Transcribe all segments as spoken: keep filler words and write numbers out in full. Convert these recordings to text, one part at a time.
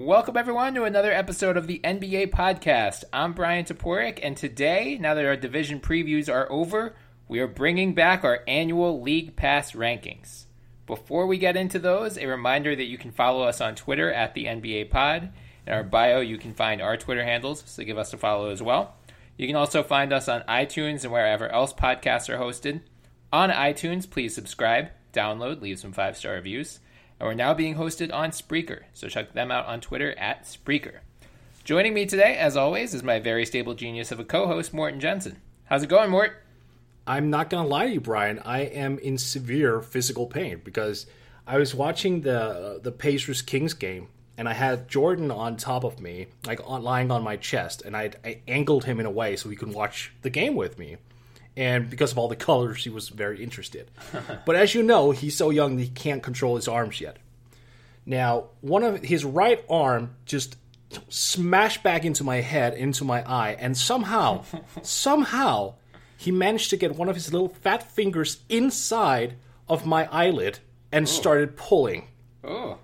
Welcome, everyone, to another episode of the N B A Podcast. I'm Brian Toporek, and today, now that our division previews are over, we are bringing back our annual League Pass rankings. Before we get into those, a reminder that you can follow us on Twitter at the N B A Pod. In our bio, you can find our Twitter handles, so give us a follow as well. You can also find us on iTunes and wherever else podcasts are hosted. On iTunes, please subscribe, download, leave some five-star reviews. And we're now being hosted on Spreaker, so check them out on Twitter at Spreaker. Joining me today, as always, is my very stable genius of a co-host, Morten Jensen. How's it going, Mort? I'm not going to lie to you, Brian. I am in severe physical pain because I was watching the uh, the Pacers-Kings game, and I had Jordan on top of me, like on, lying on my chest, and I, I angled him in a way so he could watch the game with me. And because of all the colors, he was very interested. But as you know, he's so young that he can't control his arms yet. Now, one of his right arm just smashed back into my head, into my eye, and somehow, somehow, he managed to get one of his little fat fingers inside of my eyelid and oh. started pulling. Oh.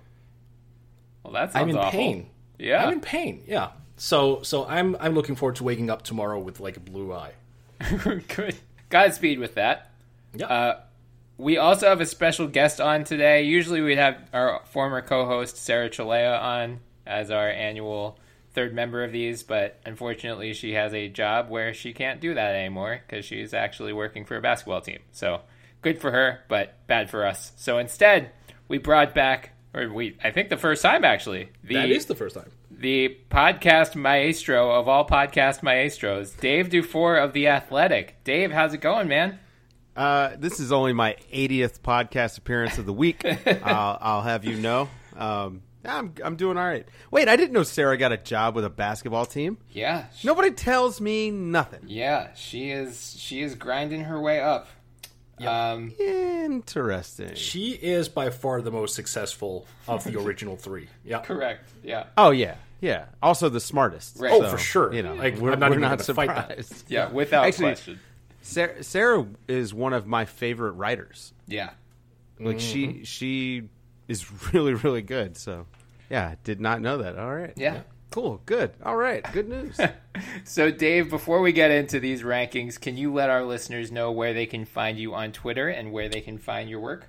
Well, that sounds I'm in awful. pain. Yeah. I'm in pain, yeah. So so I'm I'm looking forward to waking up tomorrow with, like, a blue eye. Good. Godspeed with that. Yeah. Uh, we also have a special guest on today. Usually we'd have our former co-host Sarah Chalea on as our annual third member of these, but unfortunately she has a job where she can't do that anymore because she's actually working for a basketball team. So good for her, but bad for us. So instead, we brought back, or we, I think the first time actually. The, that is the first time. The podcast maestro of all podcast maestros, Dave Dufour of The Athletic. Dave, how's it going, man? Uh, this is only my eightieth podcast appearance of the week. I'll, I'll have you know. Um, I'm I'm doing all right. Wait, I didn't know Sarah got a job with a basketball team. Yeah. She, Nobody tells me nothing. Yeah, she is she is grinding her way up. Yep. Um, Interesting. She is by far the most successful of the original three. Yeah. Correct. Yeah. Oh, yeah. Yeah. Also the smartest. Right. Oh, So, for sure. You know, like, we're, I'm not we're even not gonna fight that. surprised. Yeah, without Actually, question. Sarah, Sarah is one of my favorite writers. Yeah. Like, Mm-hmm. she she is really, really good. So, yeah, did not know that. All right. Yeah. Cool. Good. All right. Good news. So, Dave, before we get into these rankings, can you let our listeners know where they can find you on Twitter and where they can find your work?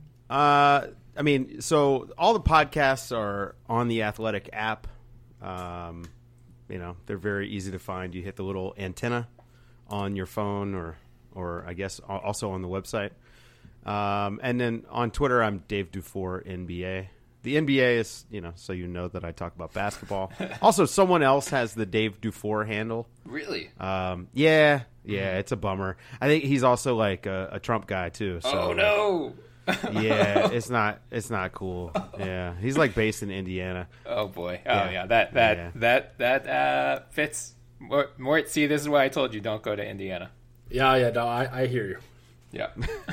Uh, I mean, so all the podcasts are on the Athletic app. Um, you know, they're very easy to find. You hit the little antenna on your phone or, or I guess also on the website. Um, and then on Twitter, I'm Dave Dufour, N B A. The N B A is, you know, so you know that I talk about basketball. Also, someone else has the Dave Dufour handle. Really? Um, yeah, yeah, it's a bummer. I think he's also like a, a Trump guy too. So, oh no! yeah, it's not it's not cool. Yeah, he's like based in Indiana. Oh boy! Oh Yeah. yeah, that that Yeah. that that uh, fits. Mort, Mort, see, this is why I told you don't go to Indiana. Yeah, yeah, no, I, I hear you. Yeah.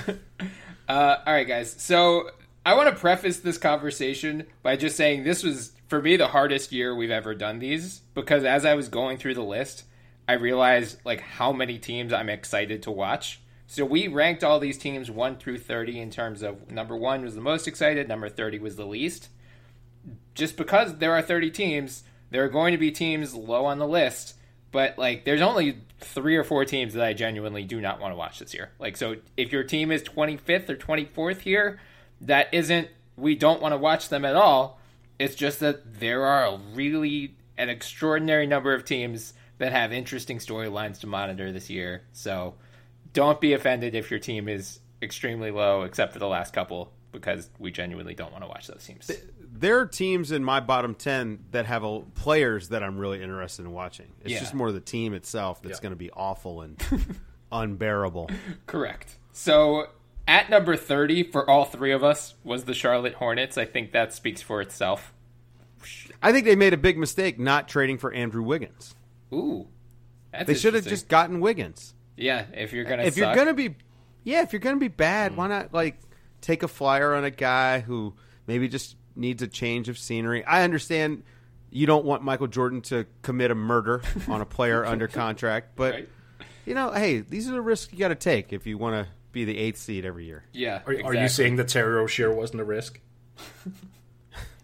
uh, all right, guys. So I want to preface this conversation by just saying this was, for me, the hardest year we've ever done these, because as I was going through the list, I realized like how many teams I'm excited to watch. So we ranked all these teams one through thirty in terms of number one was the most excited, number thirty was the least. Just because there are thirty teams, there are going to be teams low on the list, but like there's only three or four teams that I genuinely do not want to watch this year. Like, so if your team is twenty-fifth or twenty-fourth here, that isn't, we don't want to watch them at all. It's just that there are a really an extraordinary number of teams that have interesting storylines to monitor this year. So don't be offended if your team is extremely low, except for the last couple, because we genuinely don't want to watch those teams. There are teams in my bottom ten that have a, players that I'm really interested in watching. It's Yeah. just more the team itself that's Yeah. going to be awful and unbearable. Correct. So at number thirty for all three of us was the Charlotte Hornets. I think that speaks for itself. I think they made a big mistake not trading for Andrew Wiggins. Ooh. That's They should have interesting. just gotten Wiggins. Yeah, if you're going to If you're going to be Yeah, if you're going to be bad, why not like take a flyer on a guy who maybe just needs a change of scenery? I understand you don't want Michael Jordan to commit a murder on a player under contract, but Right. you know, hey, these are the risks you got to take if you want to be the eighth seed every year. Yeah, Are, exactly. are you saying that Terry Rozier wasn't a risk?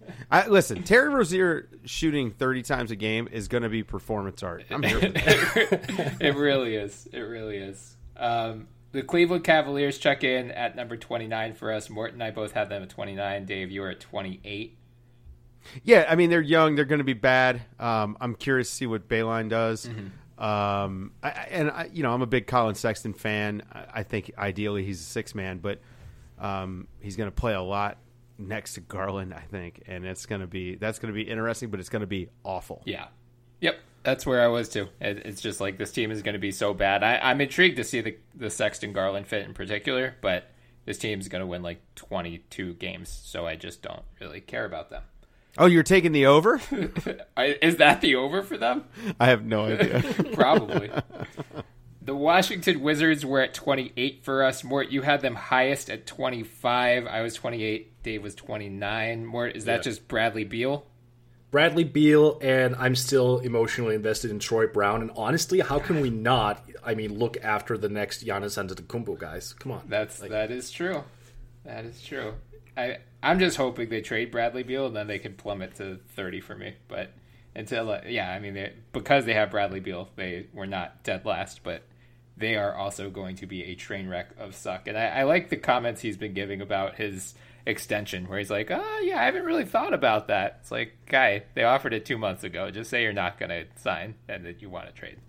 I, listen, Terry Rozier shooting thirty times a game is going to be performance art. I'm here for that. It really is. It really is. Um, the Cleveland Cavaliers check in at number twenty-nine for us. Mort and I both have them at twenty-nine. Dave, you are at twenty-eight. Yeah, I mean, they're young. They're going to be bad. Um, I'm curious to see what Bayline does. Mm-hmm. Um, I, and, I, you know, I'm a big Colin Sexton fan. I, I think ideally he's a six-man, but um, he's going to play a lot next to Garland, I think. And it's going to be that's going to be interesting, but it's going to be awful. Yeah. Yep. That's where I was, too. It, it's just like this team is going to be so bad. I, I'm intrigued to see the, the Sexton-Garland fit in particular, but this team's going to win like twenty-two games, so I just don't really care about them. Oh, you're taking the over? Is that the over for them? I have no idea. Probably. The Washington Wizards were at twenty-eight for us. Mort, you had them highest at twenty-five. I was twenty-eight. Dave was twenty-nine. Mort, is that yeah. just Bradley Beal? Bradley Beal, and I'm still emotionally invested in Troy Brown. And honestly, how can we not, I mean, look after the next Giannis Antetokounmpo, guys? Come on. That's like, that is true. That is true. I, I'm just hoping they trade Bradley Beal and then they can plummet to thirty for me. But until, uh, yeah, I mean, they, because they have Bradley Beal, they were not dead last, but they are also going to be a train wreck of suck. And I, I like the comments he's been giving about his extension, where he's like, oh, yeah, I haven't really thought about that. It's like, guy, they offered it two months ago. Just say you're not going to sign and that you want to trade.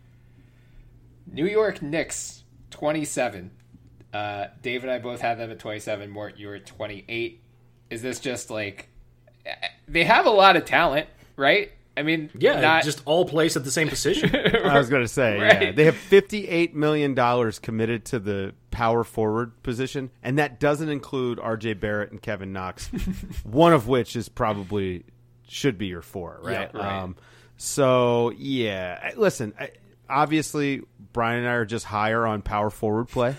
New York Knicks, twenty-seven. Uh, Dave and I both have them at twenty-seven. Mort, you were at twenty-eight. Is this just like... They have a lot of talent, right? I mean... Yeah, not... just all plays at the same position. I was going to say, right. yeah. They have fifty-eight million dollars committed to the power forward position, and that doesn't include R J Barrett and Kevin Knox, one of which is probably... should be your four, right? Yeah, right. Um, so, yeah. Listen... I, Obviously, Brian and I are just higher on power forward play.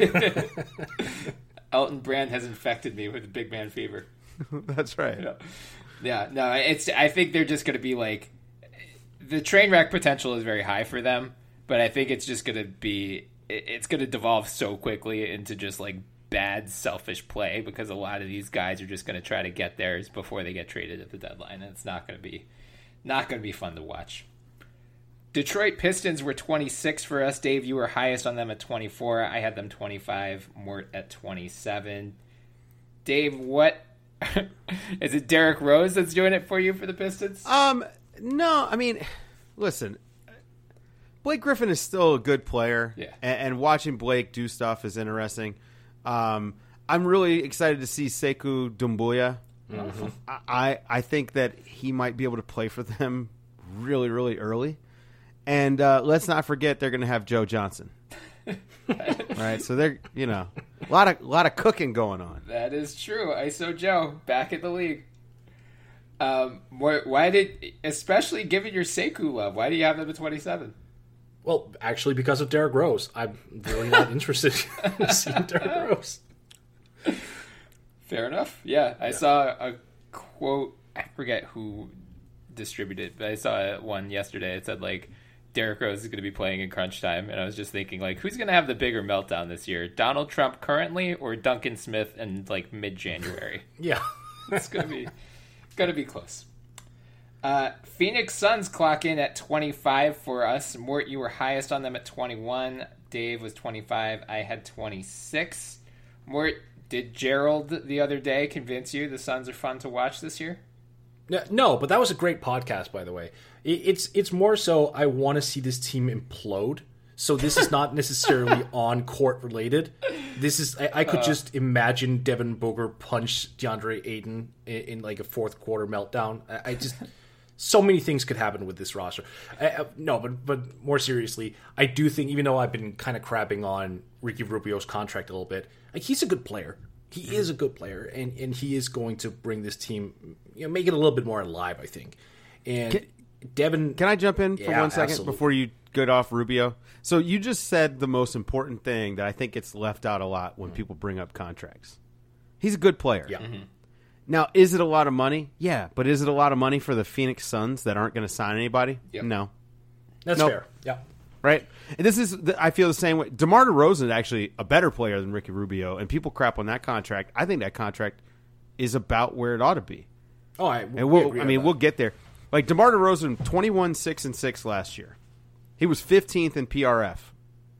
Elton Brand has infected me with big man fever. That's right. Yeah. yeah, no, it's. I think they're just going to be like, the train wreck potential is very high for them, but I think it's just going to be, it's going to devolve so quickly into just like bad, selfish play, because a lot of these guys are just going to try to get theirs before they get traded at the deadline, and it's not going to be, not going to be fun to watch. Detroit Pistons were twenty-six for us. Dave, you were highest on them at twenty-four. I had them twenty-five. Mort at twenty-seven. Dave, what is it? Derrick Rose that's doing it for you for the Pistons? Um, no. I mean, listen, Blake Griffin is still a good player. Yeah, and, and watching Blake do stuff is interesting. Um, I'm really excited to see Sekou Doumbouya. Mm-hmm. I I think that he might be able to play for them really really early. And uh, let's not forget they're going to have Joe Johnson, right? So they're, you know, a lot of a lot of cooking going on. That is true. I S O Joe back in the league. Um, why, why did, especially given your Sekou love, why do you have them at twenty-seven? Well, actually, because of Derrick Rose. I'm really not interested in seeing Derrick Rose. Fair enough. Yeah, I yeah. saw a quote. I forget who distributed, but I saw one yesterday. It said like, Derrick Rose is going to be playing in crunch time, and I was just thinking, like, who's going to have the bigger meltdown this year? Donald Trump currently, or Duncan Smith in like mid-January? Yeah, it's going to be going to be close. Uh, Phoenix Suns clock in at twenty-five for us. Mort, you were highest on them at twenty-one. Dave was twenty-five. I had twenty-six. Mort, did Gerald the other day convince you the Suns are fun to watch this year? No, but that was a great podcast, by the way. It's it's more so I want to see this team implode. So this is not necessarily on court related. This is I, I could uh, just imagine Devin Booker punch DeAndre Ayton in, in like a fourth quarter meltdown. I, I just so many things could happen with this roster. I, I, no, but but more seriously, I do think, even though I've been kind of crapping on Ricky Rubio's contract a little bit, like, he's a good player. He is a good player, and, and he is going to bring this team, you know, make it a little bit more alive, I think. And can, Devin... Can I jump in for yeah, one second absolutely. before you get off Rubio? So you just said the most important thing that I think gets left out a lot when mm-hmm. people bring up contracts. He's a good player. Yeah. Mm-hmm. Now, is it a lot of money? Yeah, but is it a lot of money for the Phoenix Suns that aren't going to sign anybody? Yep. No. That's nope. fair. Yeah. Right? And this is, I feel the same way. DeMar DeRozan is actually a better player than Ricky Rubio, and people crap on that contract. I think that contract is about where it ought to be. Oh, I, and we we'll. agree I on mean, that. we'll get there. Like DeMar DeRozan, twenty-one, six, and six last year. He was fifteenth in P R F.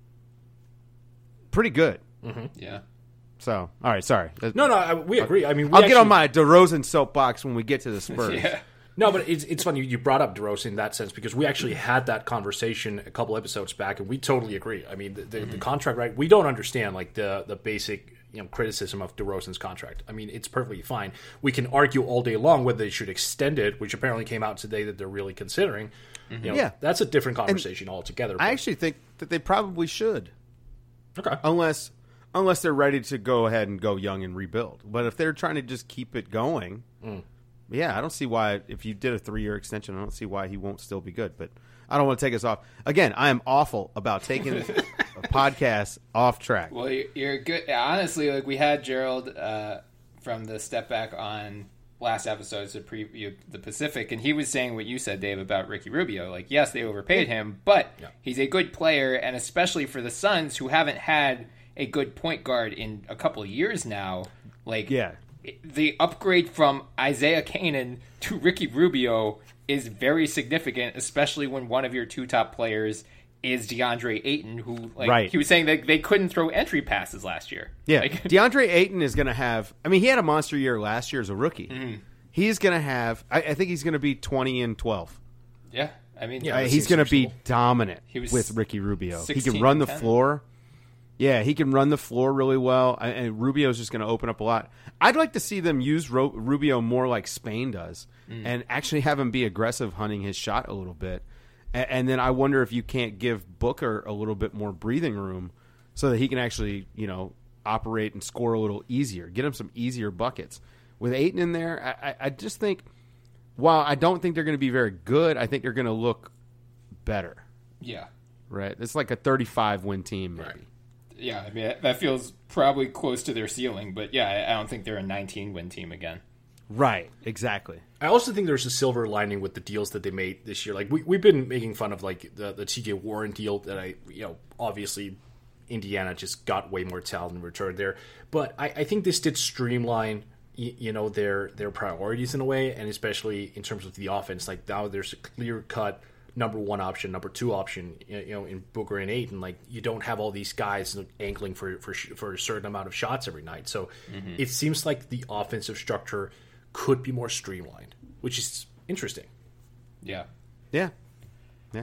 Pretty good. Mm-hmm. Yeah. So, all right, sorry. No, no, I, we agree. I mean, we I'll actually, get on my DeRozan soapbox when we get to the Spurs. Yeah. No, but it's it's funny you brought up DeRozan in that sense because we actually had that conversation a couple episodes back, and we totally agree. I mean, the, the, mm-hmm. the contract, right? We don't understand like the the basic you know criticism of DeRozan's contract. I mean, it's perfectly fine. We can argue all day long whether they should extend it, which apparently came out today that they're really considering. Mm-hmm. You know, yeah, that's a different conversation and altogether. I but. actually think that they probably should. Okay, unless unless they're ready to go ahead and go young and rebuild. But if they're trying to just keep it going. Mm. Yeah, I don't see why, if you did a three-year extension, I don't see why he won't still be good. But I don't want to take us off. Again, I am awful about taking a podcast off track. Well, you're good. Honestly, like we had Gerald uh, from the Step Back on last episode to preview the Pacific, and he was saying what you said, Dave, about Ricky Rubio. Like, yes, they overpaid him, but yeah. he's a good player, and especially for the Suns, who haven't had a good point guard in a couple of years now. Like, yeah. the upgrade from Isaiah Canaan to Ricky Rubio is very significant, especially when one of your two top players is DeAndre Ayton, who, like, right. he was saying that they couldn't throw entry passes last year. Yeah, like, DeAndre Ayton is going to have, I mean, he had a monster year last year as a rookie. Mm. He's going to have, I, I think he's going to be twenty and twelve. Yeah, I mean, yeah, uh, he's going to be dominant he was with Ricky Rubio. He can run the ten. floor. Yeah, he can run the floor really well, and Rubio's just going to open up a lot. I'd like to see them use Ro- Rubio more like Spain does, mm. and actually have him be aggressive hunting his shot a little bit. And, and then I wonder if you can't give Booker a little bit more breathing room so that he can actually, you know, operate and score a little easier, get him some easier buckets. With Ayton in there, I, I, I just think, while I don't think they're going to be very good, I think they're going to look better. Yeah. Right? It's like a thirty-five win team, maybe. Right. Yeah, I mean, that feels probably close to their ceiling, but yeah, I don't think they're a nineteen-win team again. Right, exactly. I also think there's a silver lining with the deals that they made this year. Like, we, we've been making fun of, like, the, the T J Warren deal that I, you know, obviously Indiana just got way more talent in return there. But I, I think this did streamline, you, you know, their, their priorities in a way, and especially in terms of the offense. Like, now there's a clear-cut number one option, number two option, you know, in Booker and Ayton. Like, you don't have all these guys angling for for, for a certain amount of shots every night. So mm-hmm. it seems like the offensive structure could be more streamlined, which is interesting. Yeah. Yeah. Yeah.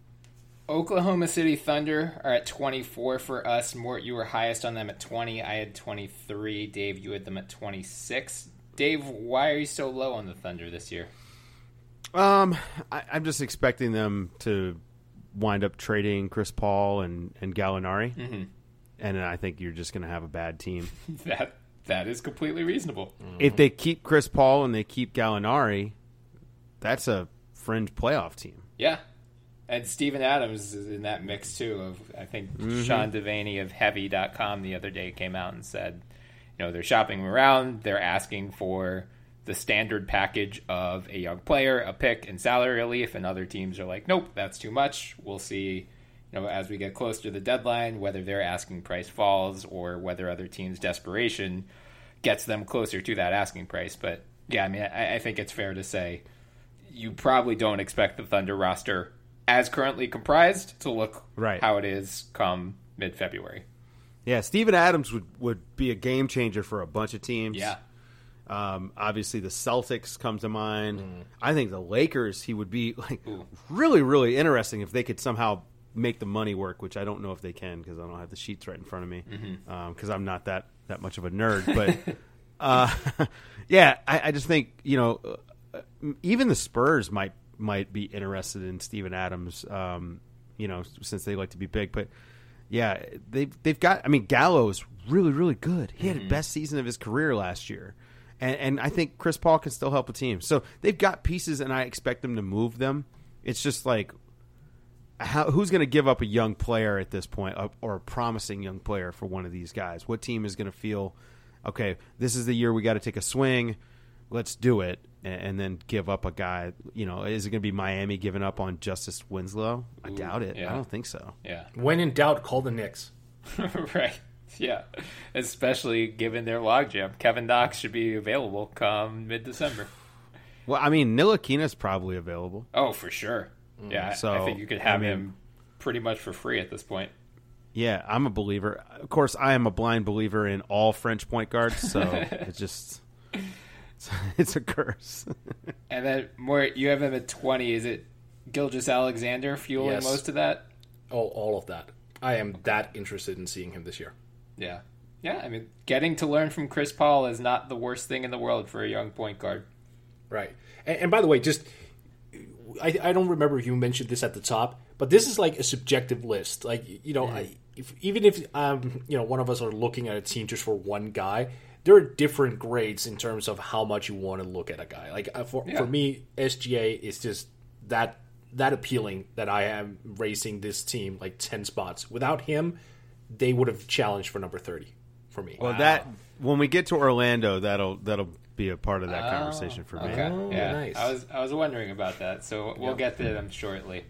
Oklahoma City Thunder are at twenty-four for us. Mort, you were highest on them at twenty. I had twenty-three. Dave, you had them at twenty-six. Dave, why are you so low on the Thunder this year? Um, I, I'm just expecting them to wind up trading Chris Paul and, and Gallinari, mm-hmm. and I think you're just going to have a bad team. that that is completely reasonable. Mm-hmm. If they keep Chris Paul and they keep Gallinari, that's a fringe playoff team. Yeah, and Steven Adams is in that mix too. Of I think mm-hmm. Sean Devaney of Heavy dot com the other day came out and said, you know, they're shopping around, they're asking for the standard package of a young player, a pick, and salary relief, and other teams are like, nope, that's too much. We'll see, you know, as we get closer to the deadline, whether their asking price falls or whether other teams' desperation gets them closer to that asking price. But yeah, I mean, I, I think it's fair to say you probably don't expect the Thunder roster as currently comprised to look right. how it is come mid-February. Yeah, Steven Adams would, would be a game changer for a bunch of teams. Yeah. Um, obviously, the Celtics come to mind. Mm. I think the Lakers, he would be like Ooh. really, really interesting if they could somehow make the money work, which I don't know if they can because I don't have the sheets right in front of me because mm-hmm. um, I'm not that, that much of a nerd. But, uh, yeah, I, I just think, you know, uh, even the Spurs might might be interested in Steven Adams, um, you know, since they like to be big. But, yeah, they've, they've got – I mean, Gallo's really, really good. He mm-hmm. had the best season of his career last year. And, and I think Chris Paul can still help a team. So they've got pieces, and I expect them to move them. It's just like, how, who's going to give up a young player at this point, or a promising young player for one of these guys? What team is going to feel, okay, this is the year we got to take a swing, let's do it, and, and then give up a guy? You know, is it going to be Miami giving up on Justice Winslow? I Ooh, doubt it. Yeah. I don't think so. Yeah. When in doubt, call the Knicks. Right. Yeah, especially given their logjam. Kevin Knox should be available come mid-December. Well, I mean, Ntilikina's probably available. Oh, for sure. Yeah, So, I think you could have I mean- him pretty much for free at this point. Yeah, I'm a believer. Of course, I am a blind believer in all French point guards, so it's just it's, it's a curse. And then more, you have him at twenty. Is it Gilgeous Alexander fueling Yes. most of that? all, all of that. I am that interested in seeing him this year. Yeah. Yeah, I mean, getting to learn from Chris Paul is not the worst thing in the world for a young point guard. Right. And, and by the way, just I, I don't remember if you mentioned this at the top, but this is like a subjective list. Like, you know, I, if, even if um you know one of us are looking at a team just for one guy, there are different grades in terms of how much you want to look at a guy. Like uh, for Yeah. for me, S G A is just that that appealing that I am racing this team like ten spots. Without him, they would have challenged for number thirty for me. Well, that when we get to Orlando, that'll that'll be a part of that conversation for me. Okay. Oh, yeah. nice. I was I was wondering about that, so we'll get to them shortly.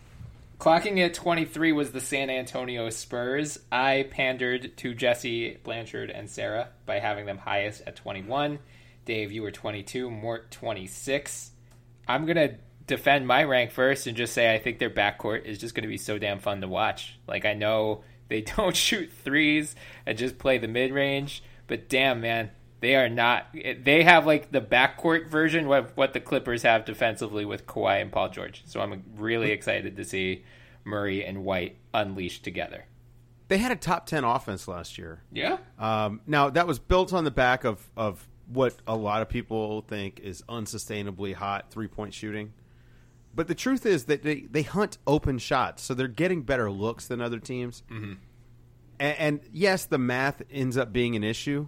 Clocking at twenty-three was the San Antonio Spurs. I pandered to Jesse, Blanchard, and Sarah by having them highest at twenty-one. Dave, you were twenty-two. Mort, twenty-six. I'm going to defend my rank first and just say I think their backcourt is just going to be so damn fun to watch. Like, I know they don't shoot threes and just play the mid-range, but damn, man, they are not. They have like the backcourt version of what the Clippers have defensively with Kawhi and Paul George. So I'm really excited to see Murray and White unleashed together. They had a top ten offense last year. Yeah. Um, now that was built on the back of, of what a lot of people think is unsustainably hot three point shooting. But the truth is that they, they hunt open shots, so they're getting better looks than other teams. Mm-hmm. And, and yes, the math ends up being an issue.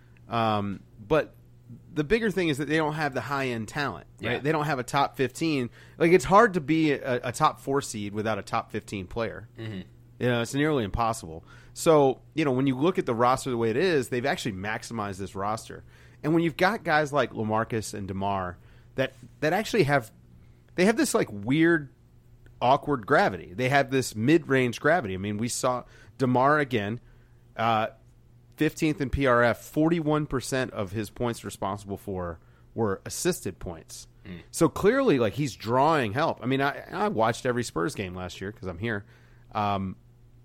Um, but the bigger thing is that they don't have the high end talent. Right? Yeah. They don't have a top fifteen. Like, it's hard to be a, a top four seed without a top fifteen player. Mm-hmm. You know, it's nearly impossible. So, you know, when you look at the roster the way it is, they've actually maximized this roster. And when you've got guys like LaMarcus and DeMar that that actually have they have this like weird, awkward gravity. They have this mid range gravity. I mean, we saw DeMar again. Uh, fifteenth in P R F, forty-one percent of his points responsible for were assisted points. Mm. So clearly, like, he's drawing help. I mean, I, I watched every Spurs game last year because I'm here. Um,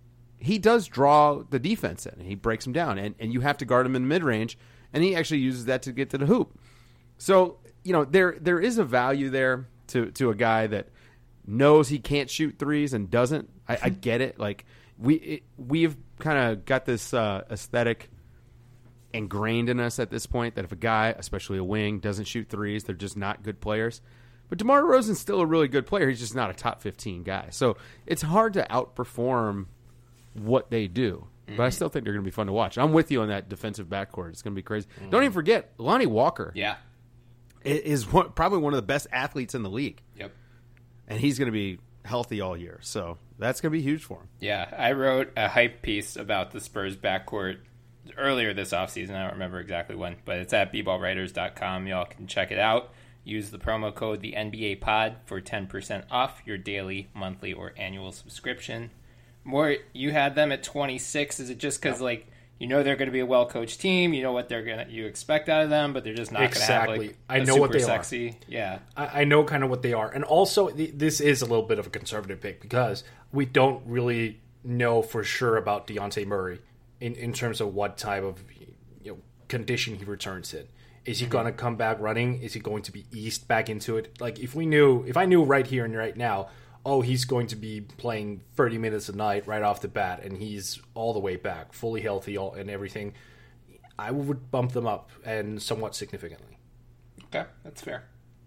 he does draw the defense in. He breaks them down, and, and you have to guard him in the mid-range, and he actually uses that to get to the hoop. So, you know, there there is a value there to, to a guy that knows he can't shoot threes and doesn't. I, I get it. Like, we it, we've kind of got this uh, aesthetic ingrained in us at this point that if a guy, especially a wing, doesn't shoot threes, they're just not good players. But DeMar DeRozan's still a really good player. He's just not a top fifteen guy. So it's hard to outperform what they do. Mm-hmm. But I still think they're going to be fun to watch. I'm with you on that defensive backcourt. It's going to be crazy. Mm-hmm. Don't even forget, Lonnie Walker Yeah. is one, probably one of the best athletes in the league. Yep. And he's going to be healthy all year. So that's going to be huge for him. Yeah, I wrote a hype piece about the Spurs backcourt earlier this offseason. I don't remember exactly when, but it's at b ball writers dot com. Y'all can check it out. Use the promo code the N B A Pod for ten percent off your daily, monthly, or annual subscription. More, you had them at twenty-six. Is it just because, like, you know they're going to be a well-coached team, you know what they're gonna you expect out of them, but they're just not Exactly. going to have, like, I a know super what they are. sexy. Yeah. I, I know kind of what they are. And also, th- this is a little bit of a conservative pick because we don't really know for sure about Dejounte Murray in, in terms of what type of you know condition he returns in. Is he mm-hmm. going to come back running? Is he going to be eased back into it? Like, if we knew, if I knew right here and right now, oh, he's going to be playing thirty minutes a night right off the bat, and he's all the way back, fully healthy all, and everything, I would bump them up, and somewhat significantly. Okay, that's fair.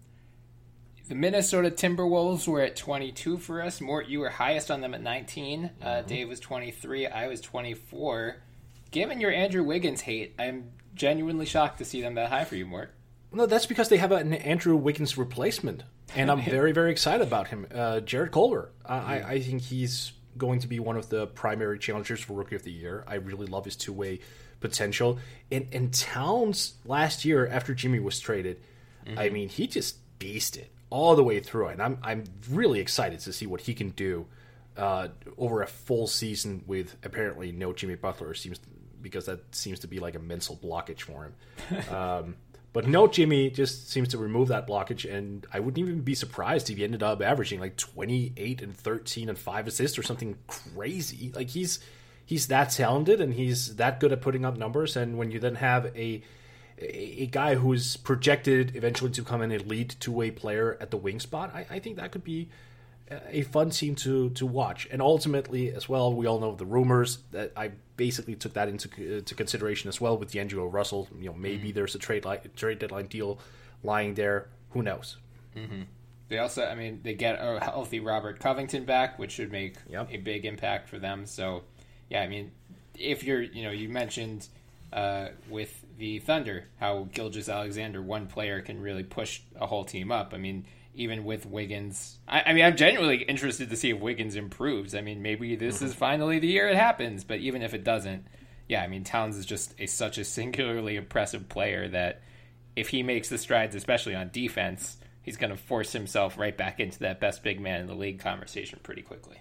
The Minnesota Timberwolves were at twenty-two for us. Mort, you were highest on them at nineteen. Uh, mm-hmm. Dave was twenty-three. I was twenty-four. Given your Andrew Wiggins hate, I'm genuinely shocked to see them that high for you, Mort. No, that's because they have an Andrew Wiggins replacement, and I'm very, very excited about him. Uh, Jared Culver. Uh, I, I think he's going to be one of the primary challengers for Rookie of the Year. I really love his two-way potential. And, and Towns, last year, after Jimmy was traded, mm-hmm. I mean, he just beasted all the way through it. And I'm, I'm really excited to see what he can do uh, over a full season with apparently no Jimmy Butler, seems because that seems to be like a mental blockage for him. Um But no, Jimmy just seems to remove that blockage, and I wouldn't even be surprised if he ended up averaging like twenty-eight and thirteen and five assists or something crazy. Like he's he's that talented and he's that good at putting up numbers. And when you then have a a, a guy who's projected eventually to come in and lead two-way player at the wing spot, I, I think that could be a fun team to to watch. And ultimately, as well, we all know the rumors that I basically took that into to consideration as well with D'Angelo Russell. You know, maybe mm-hmm. there's a trade li- trade deadline deal lying there. Who knows? Mm-hmm. They also, I mean, they get a healthy Robert Covington back, which should make yep. a big impact for them. So, yeah, I mean, if you're, you know, you mentioned uh, with the Thunder how Gilgeous-Alexander, one player, can really push a whole team up. I mean, even with Wiggins, I, I mean, I'm genuinely interested to see if Wiggins improves. I mean, maybe this mm-hmm. is finally the year it happens, but even if it doesn't, yeah, I mean, Towns is just a, such a singularly impressive player that if he makes the strides, especially on defense, he's going to force himself right back into that best big man in the league conversation pretty quickly.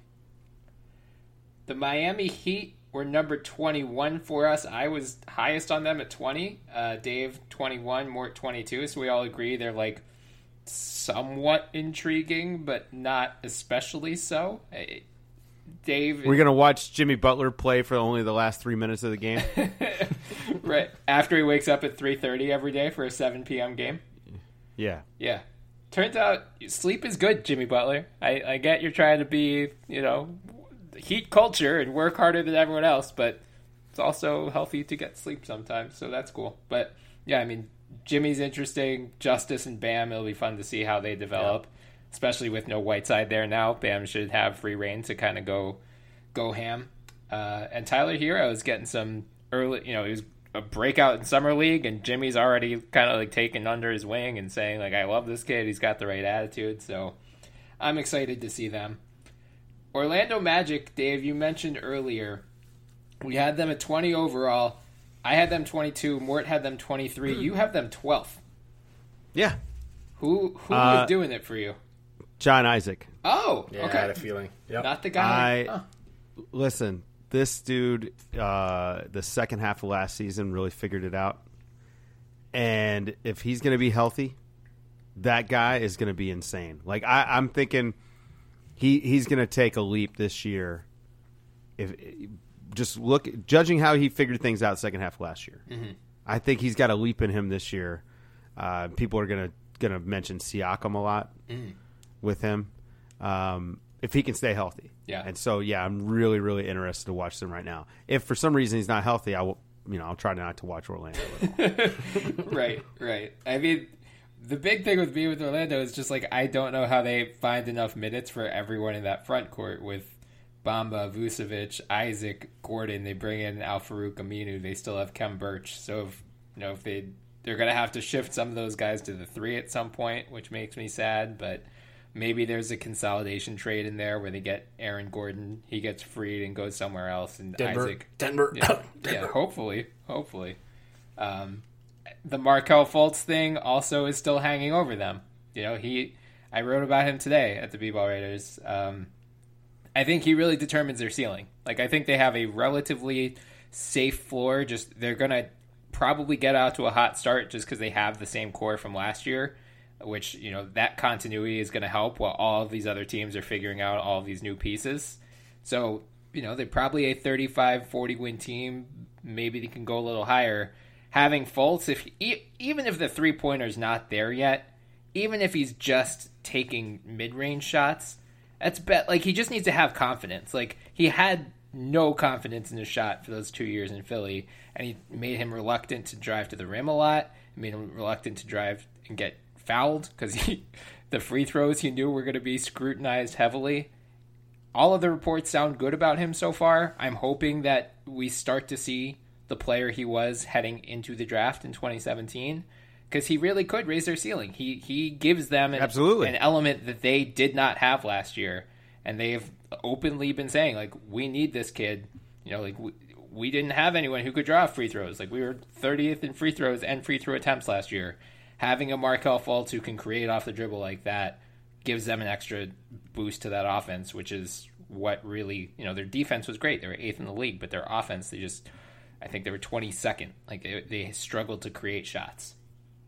The Miami Heat were number twenty-one for us. I was highest on them at twenty. Uh, Dave, twenty-one, Mort, twenty-two. So we all agree they're like somewhat intriguing, but not especially so. Dave, we're gonna watch Jimmy Butler play for only the last three minutes of the game, right after he wakes up at three thirty every day for a seven p.m. game. Yeah, yeah. Turns out sleep is good, Jimmy Butler. I, I get you're trying to be, you know, Heat culture and work harder than everyone else, but it's also healthy to get sleep sometimes. So that's cool. But yeah, I mean, Jimmy's interesting. Justice and Bam, it'll be fun to see how they develop, yeah. especially with no Whiteside there now. Bam should have free reign to kind of go go ham. Uh, and Tyler Hero is getting some early, you know, he was a breakout in Summer League, and Jimmy's already kind of like taken under his wing and saying, like, I love this kid. He's got the right attitude. So I'm excited to see them. Orlando Magic, Dave, you mentioned earlier, we had them at twenty overall. I had them twenty-two. Mort had them twenty-three. You have them twelfth. Yeah. Who who uh, was doing it for you? John Isaac. Oh, yeah, okay. I had a feeling. Yep. Not the guy. I, huh. Listen, this dude, uh, the second half of last season really figured it out. And if he's going to be healthy, that guy is going to be insane. Like, I, I'm thinking he he's going to take a leap this year. If just look, judging how he figured things out second half of last year, mm-hmm. I think he's got a leap in him this year. Uh, people are going to going to mention Siakam a lot mm. with him. Um, if he can stay healthy. Yeah. And so, yeah, I'm really, really interested to watch them right now. If for some reason he's not healthy, I will, you know, I'll try not to watch Orlando at all. Right, right. I mean, the big thing with me with Orlando is just like, I don't know how they find enough minutes for everyone in that front court with Bamba, Vucevic, Isaac, Gordon. They bring in Al-Farouq Aminu. They still have Kem Birch. So, if, you know, if they, they're going to have to shift some of those guys to the three at some point, which makes me sad, but maybe there's a consolidation trade in there where they get Aaron Gordon, he gets freed and goes somewhere else, and Denver, Isaac, Denver, yeah, Denver. yeah, hopefully, hopefully. Um, the Markelle Fultz thing also is still hanging over them. You know, he, I wrote about him today at the B-Ball Raiders. Um, I think he really determines their ceiling. Like, I think they have a relatively safe floor. Just they're gonna probably get out to a hot start just because they have the same core from last year, which, you know, that continuity is going to help while all of these other teams are figuring out all of these new pieces. So, you know, they're probably a thirty-five forty win team. Maybe they can go a little higher. Having Fultz, if even if the three-pointer's not there yet, even if he's just taking mid-range shots, that's bet like he just needs to have confidence. Like, he had no confidence in his shot for those two years in Philly, and he made him reluctant to drive to the rim a lot. It made him reluctant to drive and get fouled because he the free throws he knew were going to be scrutinized heavily. All of the reports sound good about him so far. I'm hoping that we start to see the player he was heading into the draft in twenty seventeen, because he really could raise their ceiling. He he gives them an, Absolutely. an element that they did not have last year, and they've openly been saying, like, we need this kid. You know, like, we, we didn't have anyone who could draw free throws. Like, we were thirtieth in free throws and free throw attempts last year. Having a Markelle Fultz who can create off the dribble like that gives them an extra boost to that offense, which is what really, you know, their defense was great. They were eighth in the league, but their offense, they just, I think they were twenty-second. Like, they, they struggled to create shots.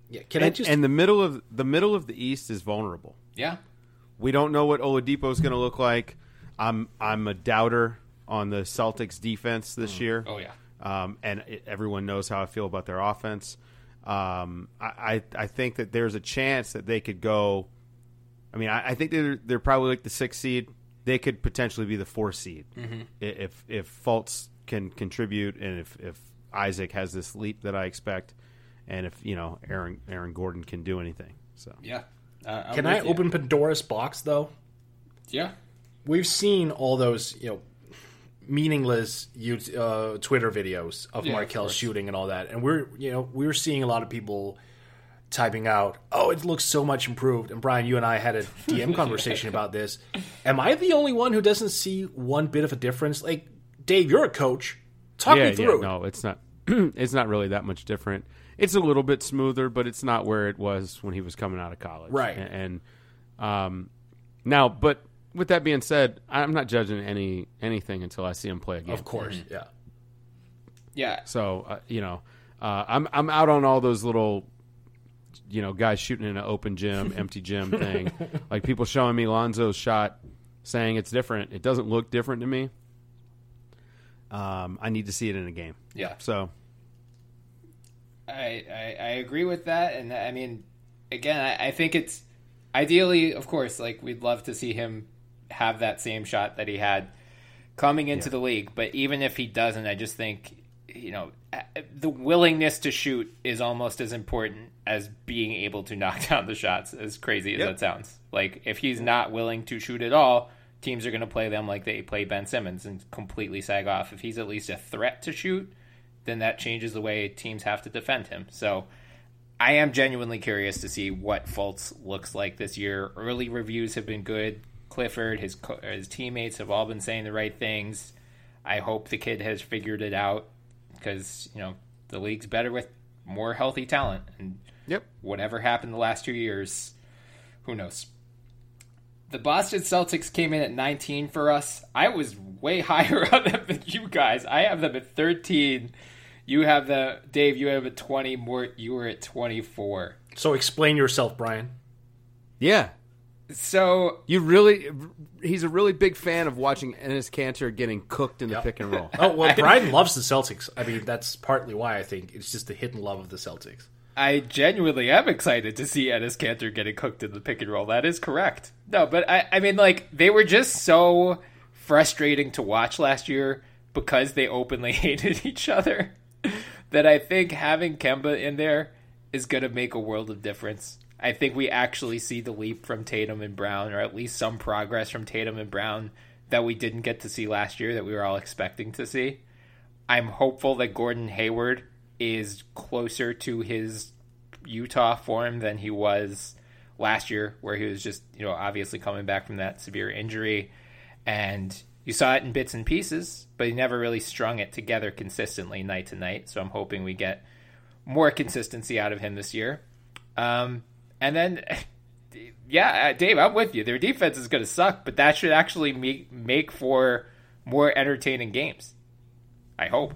Yeah, can and, I just and the middle of the middle of the East is vulnerable. Yeah. We don't know what Oladipo is going to look like. I'm I'm a doubter on the Celtics defense this mm. year. Oh yeah, um, and it, everyone knows how I feel about their offense. Um, I, I I think that there's a chance that they could go. I mean, I, I think they're they're probably like the sixth seed. They could potentially be the fourth seed mm-hmm. if if Fultz can contribute and if, if Isaac has this leap that I expect, and if you know Aaron Aaron Gordon can do anything. So yeah. Uh, Can I you. open Pandora's box, though? Yeah. We've seen all those, you know, meaningless uh, Twitter videos of yeah, Markelle shooting and all that. And we're, you know, we were seeing a lot of people typing out, oh, it looks so much improved. And Brian, you and I had a D M conversation about this. Am I the only one who doesn't see one bit of a difference? Like, Dave, you're a coach. Talk yeah, me through. Yeah, no, it's not. It's not really that much different. It's a little bit smoother, but it's not where it was when he was coming out of college. Right. And, and um, now, but with that being said, I'm not judging any anything until I see him play a game. Of course, mm-hmm. yeah. Yeah. So, uh, you know, uh, I'm I'm out on all those little, you know, guys shooting in an open gym, empty gym thing. Like people showing me Lonzo's shot, saying it's different. It doesn't look different to me. Um, I need to see it in a game. Yeah. So. I, I, I agree with that, and I mean, again, I, I think it's ideally, of course, like we'd love to see him have that same shot that he had coming into yeah. the league. But even if he doesn't, I just think, you know, the willingness to shoot is almost as important as being able to knock down the shots. As crazy as yep. that sounds, like if he's not willing to shoot at all, teams are going to play them like they play Ben Simmons and completely sag off. If he's at least a threat to shoot, then that changes the way teams have to defend him. So I am genuinely curious to see what Fultz looks like this year. Early reviews have been good. Clifford, his co- his teammates have all been saying the right things. I hope the kid has figured it out because, you know, the league's better with more healthy talent. And yep. whatever happened the last two years, who knows? The Boston Celtics came in at nineteen for us. I was way higher on them than you guys. I have them at thirteen. You have the Dave. You have at twenty. Mort, you were at twenty-four. So explain yourself, Brian. Yeah. So you really, he's a really big fan of watching Enes Kanter getting cooked in the yep. pick and roll. Oh well, Brian loves the Celtics. I mean, that's partly why I think it's just the hidden love of the Celtics. I genuinely am excited to see Enes Kanter getting cooked in the pick and roll. That is correct. No, but I, I mean, like they were just so frustrating to watch last year because they openly hated each other. That I think having Kemba in there is going to make a world of difference. I think we actually see the leap from Tatum and Brown, or at least some progress from Tatum and Brown that we didn't get to see last year that we were all expecting to see. I'm hopeful that Gordon Hayward is closer to his Utah form than he was last year, where he was just, you know, obviously coming back from that severe injury. And you saw it in bits and pieces, but he never really strung it together consistently night to night. So I'm hoping we get more consistency out of him this year. Um, and then, yeah, Dave, I'm with you. Their defense is going to suck, but that should actually make, make for more entertaining games. I hope.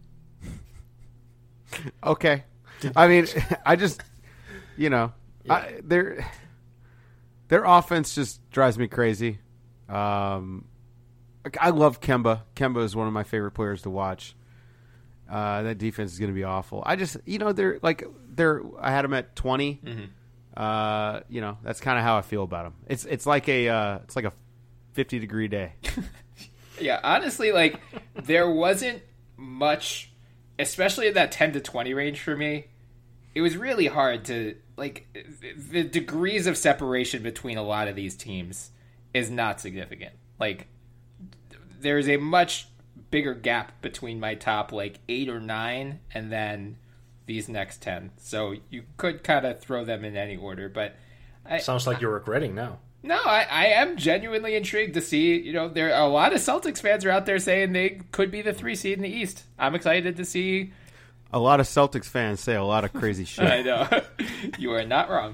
Okay. I mean, I just, you know, yeah. I, their their offense just drives me crazy. Um, I love Kemba. Kemba is one of my favorite players to watch. Uh, that defense is going to be awful. I just, you know, they're like they're. I had them at twenty. Mm-hmm. Uh, you know, that's kind of how I feel about them. It's it's like a uh, it's like a fifty degree day. Yeah, honestly, like there wasn't much, especially in that ten to twenty range for me. It was really hard to like the degrees of separation between a lot of these teams is not significant. Like. There's a much bigger gap between my top like eight or nine and then these next ten. So you could kind of throw them in any order, but I, sounds like you're regretting now. No, I, I am genuinely intrigued to see, you know, there are a lot of Celtics fans are out there saying they could be the three seed in the East. I'm excited to see. A lot of Celtics fans say a lot of crazy shit. I know. You are not wrong.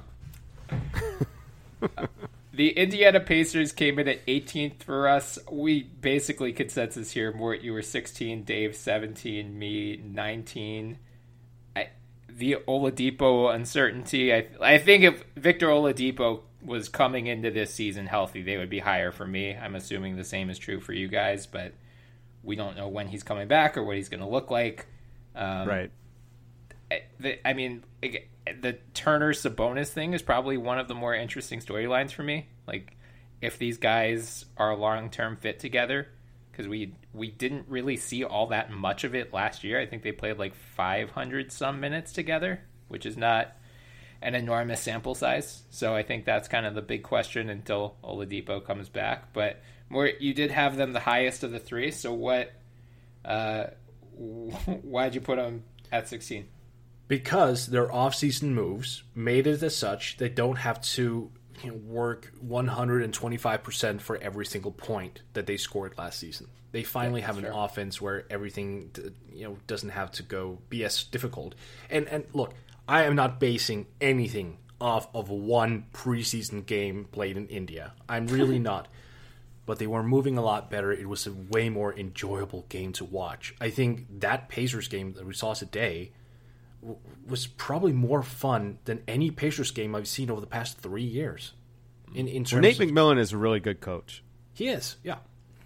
The Indiana Pacers came in at eighteenth for us. We basically consensus here. Mort, you were sixteen, Dave seventeen, me nineteen. I, the Oladipo uncertainty. I I think if Victor Oladipo was coming into this season healthy, they would be higher for me. I'm assuming the same is true for you guys, but we don't know when he's coming back or what he's going to look like. Um, right. I, the, I mean, the Turner Sabonis thing is probably one of the more interesting storylines for me. Like, if these guys are a long-term fit together, because we we didn't really see all that much of it last year. I think they played like five hundred some minutes together, which is not an enormous sample size. So I think that's kind of the big question until Oladipo comes back. But more, you did have them the highest of the three. So what? Uh, why'd you put them at sixteen? Because their off-season moves made it as such they don't have to, you know, work one hundred twenty-five percent for every single point that they scored last season. They finally yeah, have an sure. offense where everything, you know, doesn't have to go be as difficult. And and look, I am not basing anything off of one preseason game played in India. I'm really not. But they were moving a lot better. It was a way more enjoyable game to watch. I think that Pacers game that we saw today w- was probably more fun than any Pacers game I've seen over the past three years. In, in terms Well, Nate of, McMillan is a really good coach. He is, yeah.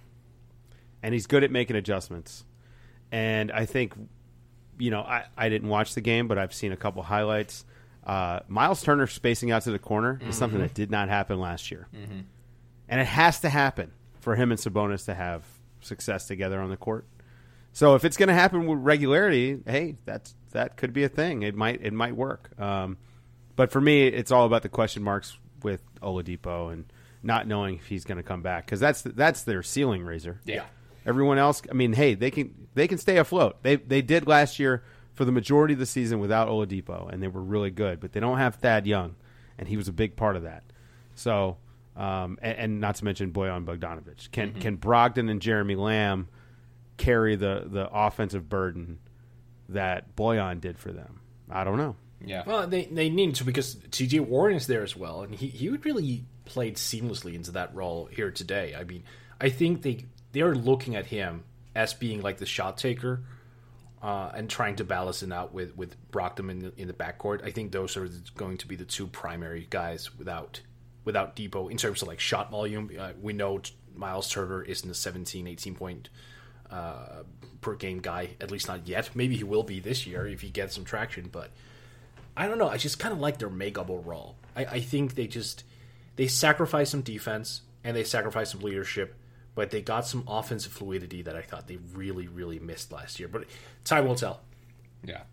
And he's good at making adjustments. And I think, you know, I, I didn't watch the game, but I've seen a couple highlights. Uh, Miles Turner spacing out to the corner mm-hmm. is something that did not happen last year. Mm-hmm. And it has to happen for him and Sabonis to have success together on the court. So if it's going to happen with regularity, hey, that's that could be a thing. It might it might work. Um, but for me, it's all about the question marks with Oladipo and not knowing if he's going to come back, because that's that's their ceiling raiser. Yeah. Everyone else, I mean, hey, they can they can stay afloat. They they did last year for the majority of the season without Oladipo, and they were really good. But they don't have Thad Young, and he was a big part of that. So. Um, and, and not to mention Bojan Bogdanovic. Can mm-hmm. can Brogdon and Jeremy Lamb carry the, the offensive burden that Bojan did for them? I don't know. Yeah. Well, they they need to, because T J Warren is there as well, and he he would really played seamlessly into that role here today. I mean, I think they they are looking at him as being like the shot taker, uh, and trying to balance it out with with Brogdon in the, in the backcourt. I think those are going to be the two primary guys without. Without Depot in terms of like shot volume. Uh, we know Miles Turner isn't a seventeen, eighteen point uh, per game guy, at least not yet. Maybe he will be this year if he gets some traction, but I don't know. I just kind of like their makeup overall. I, I think they just they sacrifice some defense and they sacrifice some leadership, but they got some offensive fluidity that I thought they really, really missed last year. But time will tell. Yeah.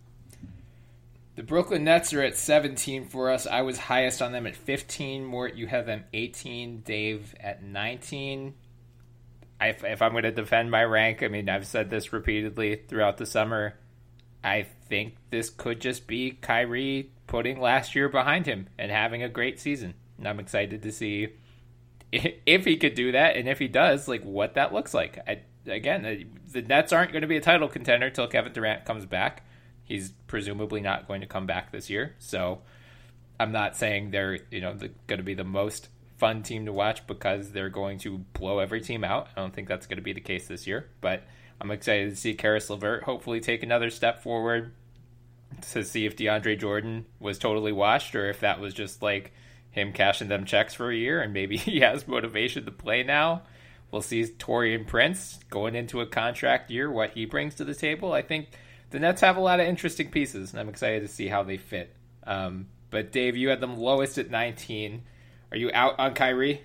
The Brooklyn Nets are at seventeen for us. I was highest on them at fifteen. Mort, you have them eighteen. Dave at nineteen. I, if I'm going to defend my rank, I mean, I've said this repeatedly throughout the summer. I think this could just be Kyrie putting last year behind him and having a great season. And I'm excited to see if he could do that, and if he does, like what that looks like. I, again, the Nets aren't going to be a title contender until Kevin Durant comes back. He's presumably not going to come back this year, so I'm not saying they're you know the, going to be the most fun team to watch because they're going to blow every team out. I don't think that's going to be the case this year, but I'm excited to see Karis LeVert hopefully take another step forward to see if DeAndre Jordan was totally washed or if that was just like him cashing them checks for a year and maybe he has motivation to play now. We'll see Taurean Prince going into a contract year, what he brings to the table. I think the Nets have a lot of interesting pieces, and I'm excited to see how they fit. Um, but, Dave, you had them lowest at nineteen. Are you out on Kyrie?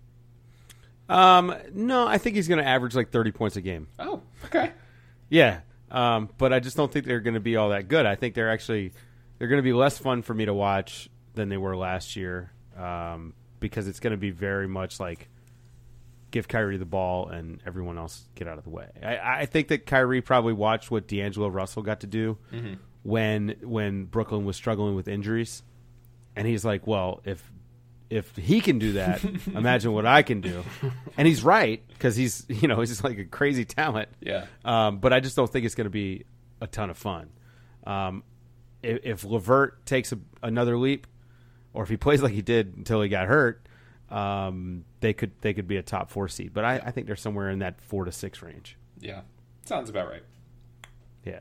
Um, no, I think he's going to average like thirty points a game. Oh, okay. Yeah, um, but I just don't think they're going to be all that good. I think they're actually they're going to be less fun for me to watch than they were last year um, because it's going to be very much like give Kyrie the ball and everyone else get out of the way. I, I think that Kyrie probably watched what D'Angelo Russell got to do mm-hmm. when when Brooklyn was struggling with injuries, and he's like, well, if if he can do that, imagine what I can do. And he's right because he's you know he's just like a crazy talent. Yeah. Um, but I just don't think it's going to be a ton of fun. Um, if, if LeVert takes a, another leap, or if he plays like he did until he got hurt. Um, they could they could be a top four seed, but I, I think they're somewhere in that four to six range. Yeah, sounds about right. Yeah.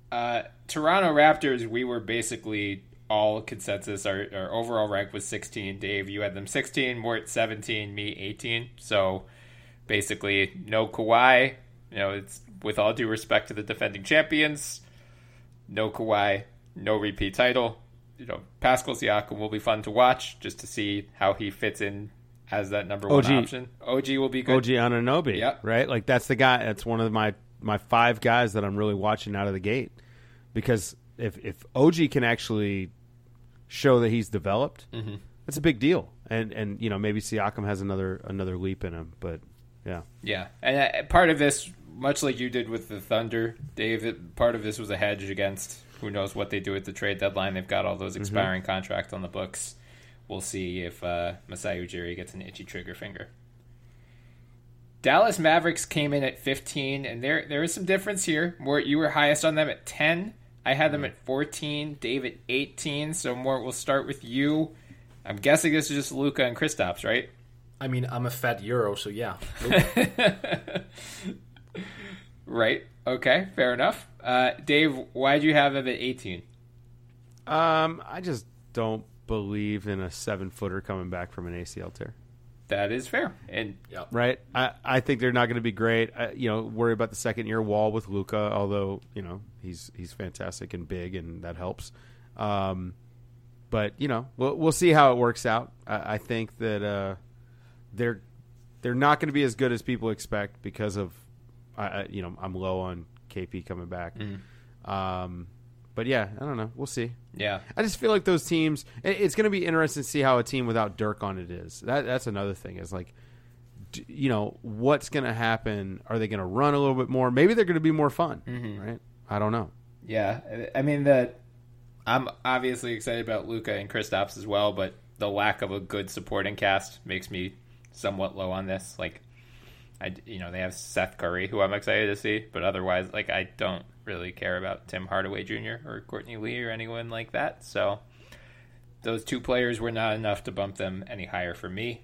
Uh, Toronto Raptors, we were basically all consensus. Our, our overall rank was sixteen. Dave, you had them sixteen, Mort seventeen, me eighteen. So basically, no Kawhi. You know, it's with all due respect to the defending champions, no Kawhi, no repeat title. You know, Pascal Siakam will be fun to watch just to see how he fits in as that number one O G. option. O G will be good. O G Anunoby, Yep. right? Like that's the guy. That's one of my my five guys that I'm really watching out of the gate, because if if O G can actually show that he's developed, mm-hmm. that's a big deal. And and you know maybe Siakam has another another leap in him, but yeah, yeah. And uh, part of this, much like you did with the Thunder, Dave, it, part of this was a hedge against who knows what they do at the trade deadline. They've got all those expiring mm-hmm. contracts on the books. We'll see if uh, Masai Ujiri gets an itchy trigger finger. Dallas Mavericks came in at fifteen, and there there is some difference here. Mort, you were highest on them at ten. I had them at fourteen. Dave at eighteen. So, Mort, we'll start with you. I'm guessing this is just Luka and Kristaps, right? I mean, I'm a fat Euro, so yeah. Right. Okay, fair enough. Uh, Dave, why'd you have them at eighteen? Um, I just don't believe in a seven-footer coming back from an A C L tear. That is fair. And yep. Right? I, I think they're not going to be great. I, you know, worry about the second-year wall with Luka, although, you know, he's he's fantastic and big, and that helps. Um, but, you know, we'll, we'll see how it works out. I, I think that uh, they're they're not going to be as good as people expect because of, uh, you know, I'm low on K P coming back. Mm. Um But yeah, I don't know. We'll see. Yeah, I just feel like those teams. It's going to be interesting to see how a team without Dirk on it is. That that's another thing. Is like, you know, what's going to happen? Are they going to run a little bit more? Maybe they're going to be more fun, mm-hmm. right? I don't know. Yeah, I mean that. I'm obviously excited about Luka and Kristaps as well, but the lack of a good supporting cast makes me somewhat low on this. Like, I you know they have Seth Curry, who I'm excited to see, but otherwise, like, I don't really care about Tim Hardaway Junior or Courtney Lee or anyone like that. So those two players were not enough to bump them any higher for me.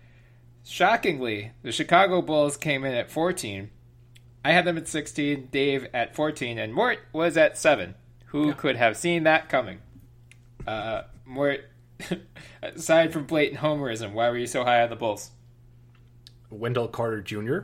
Shockingly, the Chicago Bulls came in at fourteen. I had them at sixteen, Dave at fourteen, and Mort was at seven. Who yeah. could have seen that coming? Uh, Mort, aside from blatant homerism, why were you so high on the Bulls? Wendell Carter Junior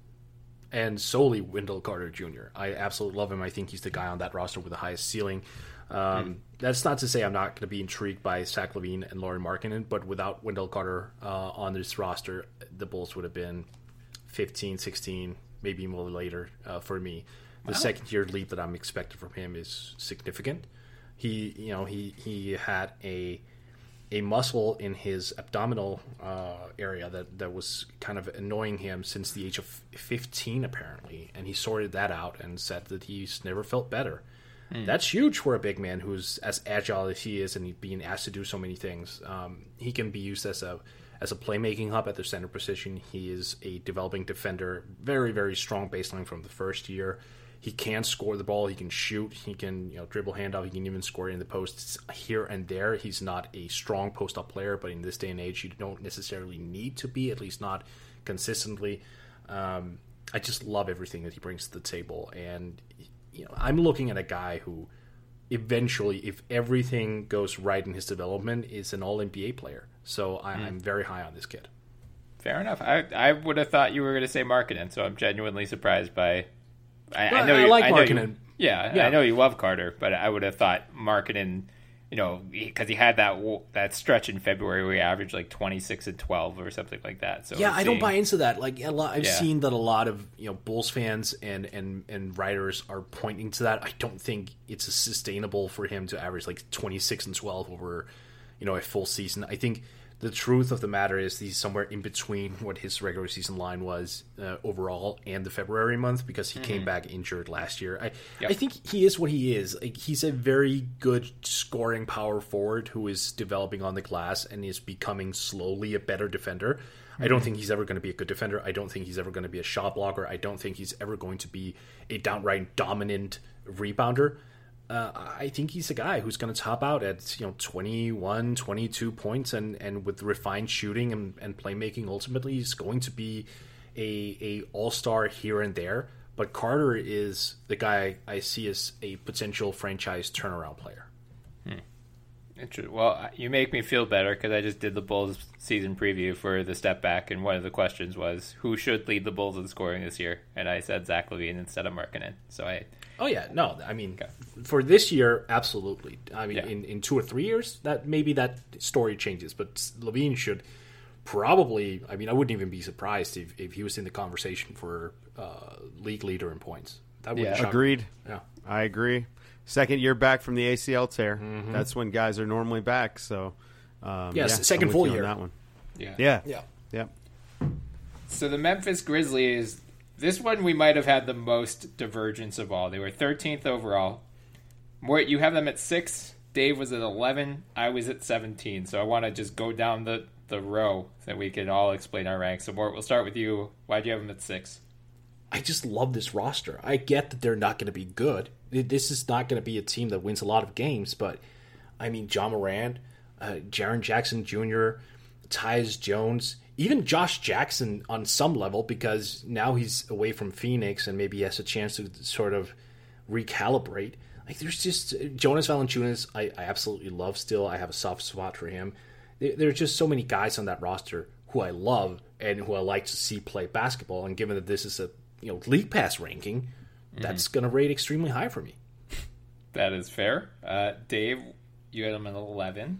And solely Wendell Carter Junior I absolutely love him. I think he's the guy on that roster with the highest ceiling. Um, mm. That's not to say I'm not going to be intrigued by Zach LaVine and Lauri Markkanen, but without Wendell Carter uh, on this roster, the Bulls would have been fifteen, sixteen, maybe more later uh, for me. The wow. second year leap that I'm expecting from him is significant. He, you know, he he had a a muscle in his abdominal uh, area that, that was kind of annoying him since the age of fifteen, apparently. And he sorted that out and said that he's never felt better. Mm. That's huge for a big man who's as agile as he is and being asked to do so many things. Um, he can be used as a as a playmaking hub at the center position. He is a developing defender, very, very strong baseline from the first year. He can score the ball. He can shoot. He can, you know, dribble handoff. He can even score in the posts here and there. He's not a strong post-up player, but in this day and age, you don't necessarily need to be, at least not consistently. Um, I just love everything that he brings to the table. And, you know, I'm looking at a guy who eventually, if everything goes right in his development, is an all N B A player. So I, mm. I'm very high on this kid. Fair enough. I, I would have thought you were going to say Markkanen, so I'm genuinely surprised by... I, well, I know I you, like I know Markkanen. You, yeah, yeah, I know you love Carter, but I would have thought Markkanen, you know, because he had that that stretch in February where he averaged like twenty-six and twelve or something like that. So yeah, I seeing, don't buy into that. Like a lot, I've yeah. seen that a lot of you know Bulls fans and, and and writers are pointing to that. I don't think it's sustainable for him to average like twenty-six and twelve over you know a full season. I think the truth of the matter is he's somewhere in between what his regular season line was uh, overall and the February month because he mm-hmm. came back injured last year. I yep. I think he is what he is. Like, he's a very good scoring power forward who is developing on the glass and is becoming slowly a better defender. Mm-hmm. I don't think he's ever going to be a good defender. I don't think he's ever going to be a shot blocker. I don't think he's ever going to be a downright dominant rebounder. Uh, I think he's a guy who's going to top out at you know twenty-one, twenty-two points, and, and with refined shooting and, and playmaking, ultimately he's going to be a a all-star here and there. but Carter is the guy I see as a potential franchise turnaround player. Interesting. Well, you make me feel better because I just did the Bulls season preview for the Step Back, and one of the questions was who should lead the Bulls in scoring this year, and I said Zach LaVine instead of Markkanen. So I. Oh yeah, no, I mean, okay. for this year, absolutely. I mean, Yeah. in, in two or three years, that maybe that story changes, but LaVine should probably. I mean, I wouldn't even be surprised if, if he was in the conversation for uh, league leader in points. That would Yeah. shock Agreed. me. Yeah. I agree. Second year back from the A C L tear. Mm-hmm. That's when guys are normally back. So, um, Yes, yeah, second I'm with full you on year. that one. Yeah. Yeah. Yeah. Yeah. So the Memphis Grizzlies, this one we might have had the most divergence of all. They were thirteenth overall. Mort, you have them at six. Dave was at eleven. I was at seventeen. So I want to just go down the, the row so that we can all explain our ranks. So Mort, we'll start with you. Why'd you have them at six? I just love this roster. I get that they're not going to be good. This is not going to be a team that wins a lot of games, but I mean, John Moran, uh, Jaren Jackson Junior, Tyus Jones, even Josh Jackson on some level, because now he's away from Phoenix and maybe he has a chance to sort of recalibrate. Like, there's just Jonas Valanciunas. I, I absolutely love still. I have a soft spot for him. There, there are just so many guys on that roster who I love and who I like to see play basketball. And given that this is a you know league pass ranking, mm-hmm. that's going to rate extremely high for me. That is fair. Uh, Dave, you had them at eleven.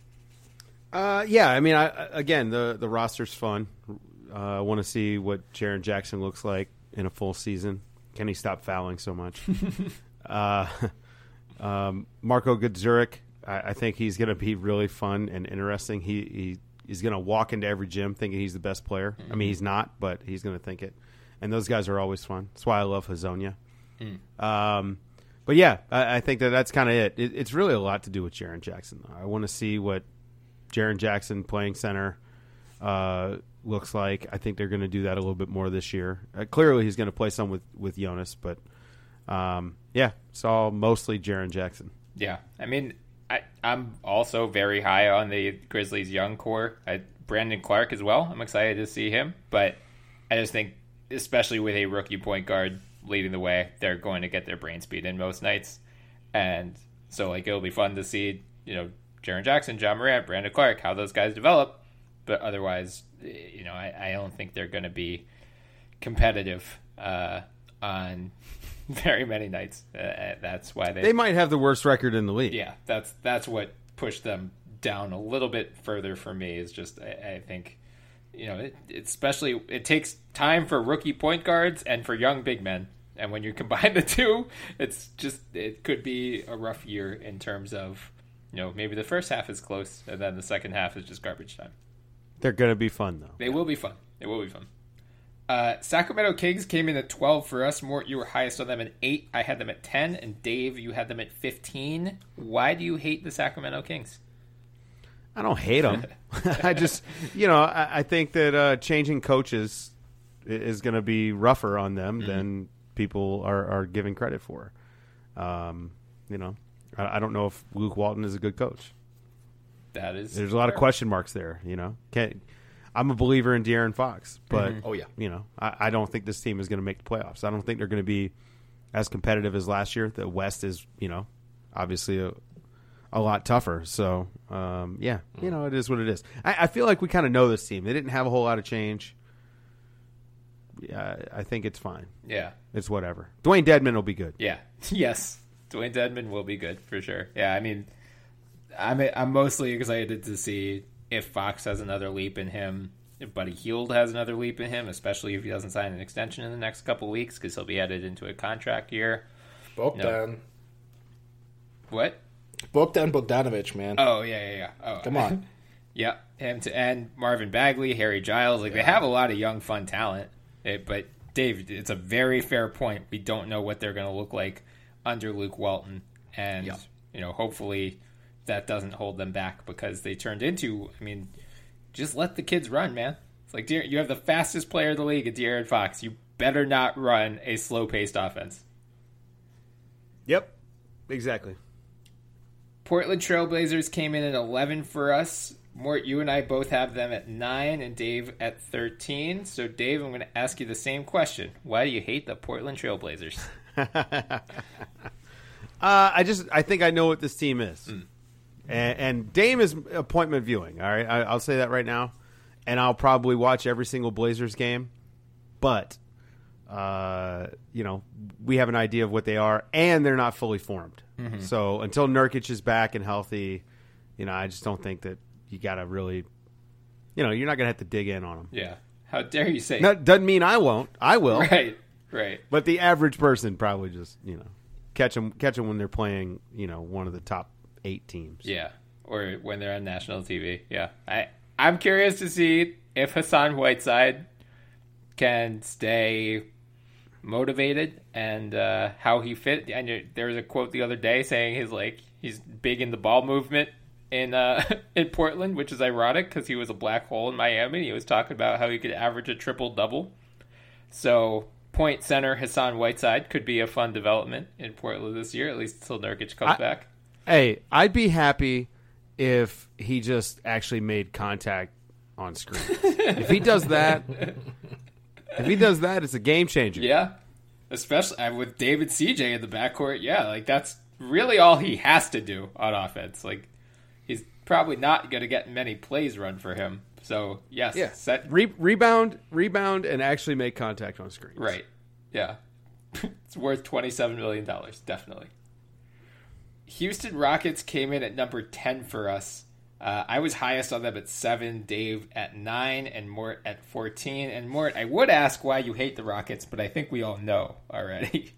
Uh, yeah, I mean, I, again, the the roster's fun. Uh, I want to see what Jaren Jackson looks like in a full season. Can he stop fouling so much? uh, um, Marko Guduric, I, I think he's going to be really fun and interesting. He, he he's going to walk into every gym thinking he's the best player. Mm-hmm. I mean, he's not, but he's going to think it. And those guys are always fun. That's why I love Hazonia. Mm. Um, but yeah, I, I think that that's kind of it. it. It's really a lot to do with Jaren Jackson, though. I want to see what Jaren Jackson playing center uh, looks like. I think they're going to do that a little bit more this year. Uh, clearly, he's going to play some with, with Jonas, but um, yeah, it's all mostly Jaren Jackson. Yeah, I mean, I, I'm also very high on the Grizzlies' young core. I, Brandon Clark as well. I'm excited to see him, but I just think, especially with a rookie point guard leading the way, they're going to get their brain speed in most nights. And so, like, it'll be fun to see, you know, Jaren Jackson, John Morant, Brandon Clark, how those guys develop. But otherwise, you know, I, I don't think they're going to be competitive uh, on very many nights. Uh, that's why they... They might have the worst record in the league. Yeah, that's that's what pushed them down a little bit further for me, is just, I, I think... You know, it, it especially it takes time for rookie point guards and for young big men, and when you combine the two, it's just it could be a rough year in terms of, you know, maybe the first half is close and then the second half is just garbage time. They're going to be fun though. They will be fun. They will be fun. Uh, Sacramento Kings came in at twelve for us. Mort, you were highest on them at eight. I had them at ten, and Dave, you had them at fifteen. Why do you hate the Sacramento Kings? I don't hate them. I just, you know, I, I think that uh, changing coaches is going to be rougher on them mm-hmm. than people are, are giving credit for. Um, you know, I, I don't know if Luke Walton is a good coach. That is, there's a lot fair. of question marks there. You know, Can't, I'm a believer in De'Aaron Fox, but mm-hmm. oh yeah, you know, I, I don't think this team is going to make the playoffs. I don't think they're going to be as competitive as last year. The West is, you know, obviously a. a lot tougher. So, um, yeah, you know, it is what it is. I, I feel like we kind of know this team. They didn't have a whole lot of change. Yeah, I think it's fine. Yeah. It's whatever. Dwayne Dedman will be good. Yeah. Yes. Dwayne Dedman will be good for sure. Yeah, I mean, I'm I'm mostly excited to see if Fox has another leap in him, if Buddy Hield has another leap in him, especially if he doesn't sign an extension in the next couple of weeks, because he'll be headed into a contract year. Bogdan. No. What? Bogdan Bogdanovic, man. Oh, yeah, yeah, yeah. Oh, Come on. Yeah, him to end. Marvin Bagley, Harry Giles. Like, yeah. They have a lot of young, fun talent. It, but, Dave, it's a very fair point. We don't know what they're going to look like under Luke Walton. And, yeah. you know, hopefully that doesn't hold them back, because they turned into, I mean, just let the kids run, man. It's like, you have the fastest player in the league at De'Aaron Fox. You better not run a slow-paced offense. Yep, exactly. Portland Trailblazers came in at eleven for us. Mort, you and I both have them at nine and Dave at thirteen. So, Dave, I'm going to ask you the same question. Why do you hate the Portland Trailblazers? uh, I just I think I know what this team is. Mm. And, and Dame is appointment viewing, all right? I, I'll say that right now. And I'll probably watch every single Blazers game. But, uh, you know, we have an idea of what they are, and they're not fully formed. Mm-hmm. So until Nurkic is back and healthy, you know, I just don't think that you got to really, you know, you're not going to have to dig in on them. Yeah. How dare you say that? Doesn't mean I won't. I will. Right, right. But the average person probably just, you know, catch them, catch them when they're playing, you know, one of the top eight teams. Yeah, or when they're on national T V. Yeah. I, I'm curious to see if Hassan Whiteside can stay motivated and uh, how he fit. And there was a quote the other day saying he's like he's big in the ball movement in uh, in Portland, which is ironic because he was a black hole in Miami. He was talking about how he could average a triple double. So point center Hassan Whiteside could be a fun development in Portland this year, at least until Nurkic comes I, back. Hey, I'd be happy if he just actually made contact on screen. If he does that. If he does that, it's a game changer. Yeah, especially with David C J in the backcourt. Yeah, like that's really all he has to do on offense. Like he's probably not going to get many plays run for him. So yes, yeah. set Re- rebound, rebound, and actually make contact on screen. Right. Yeah, it's worth twenty-seven million dollars, definitely. Houston Rockets came in at number ten for us. Uh, I was highest on them at seven, Dave at nine, and Mort at fourteen. And Mort, I would ask why you hate the Rockets, but I think we all know already.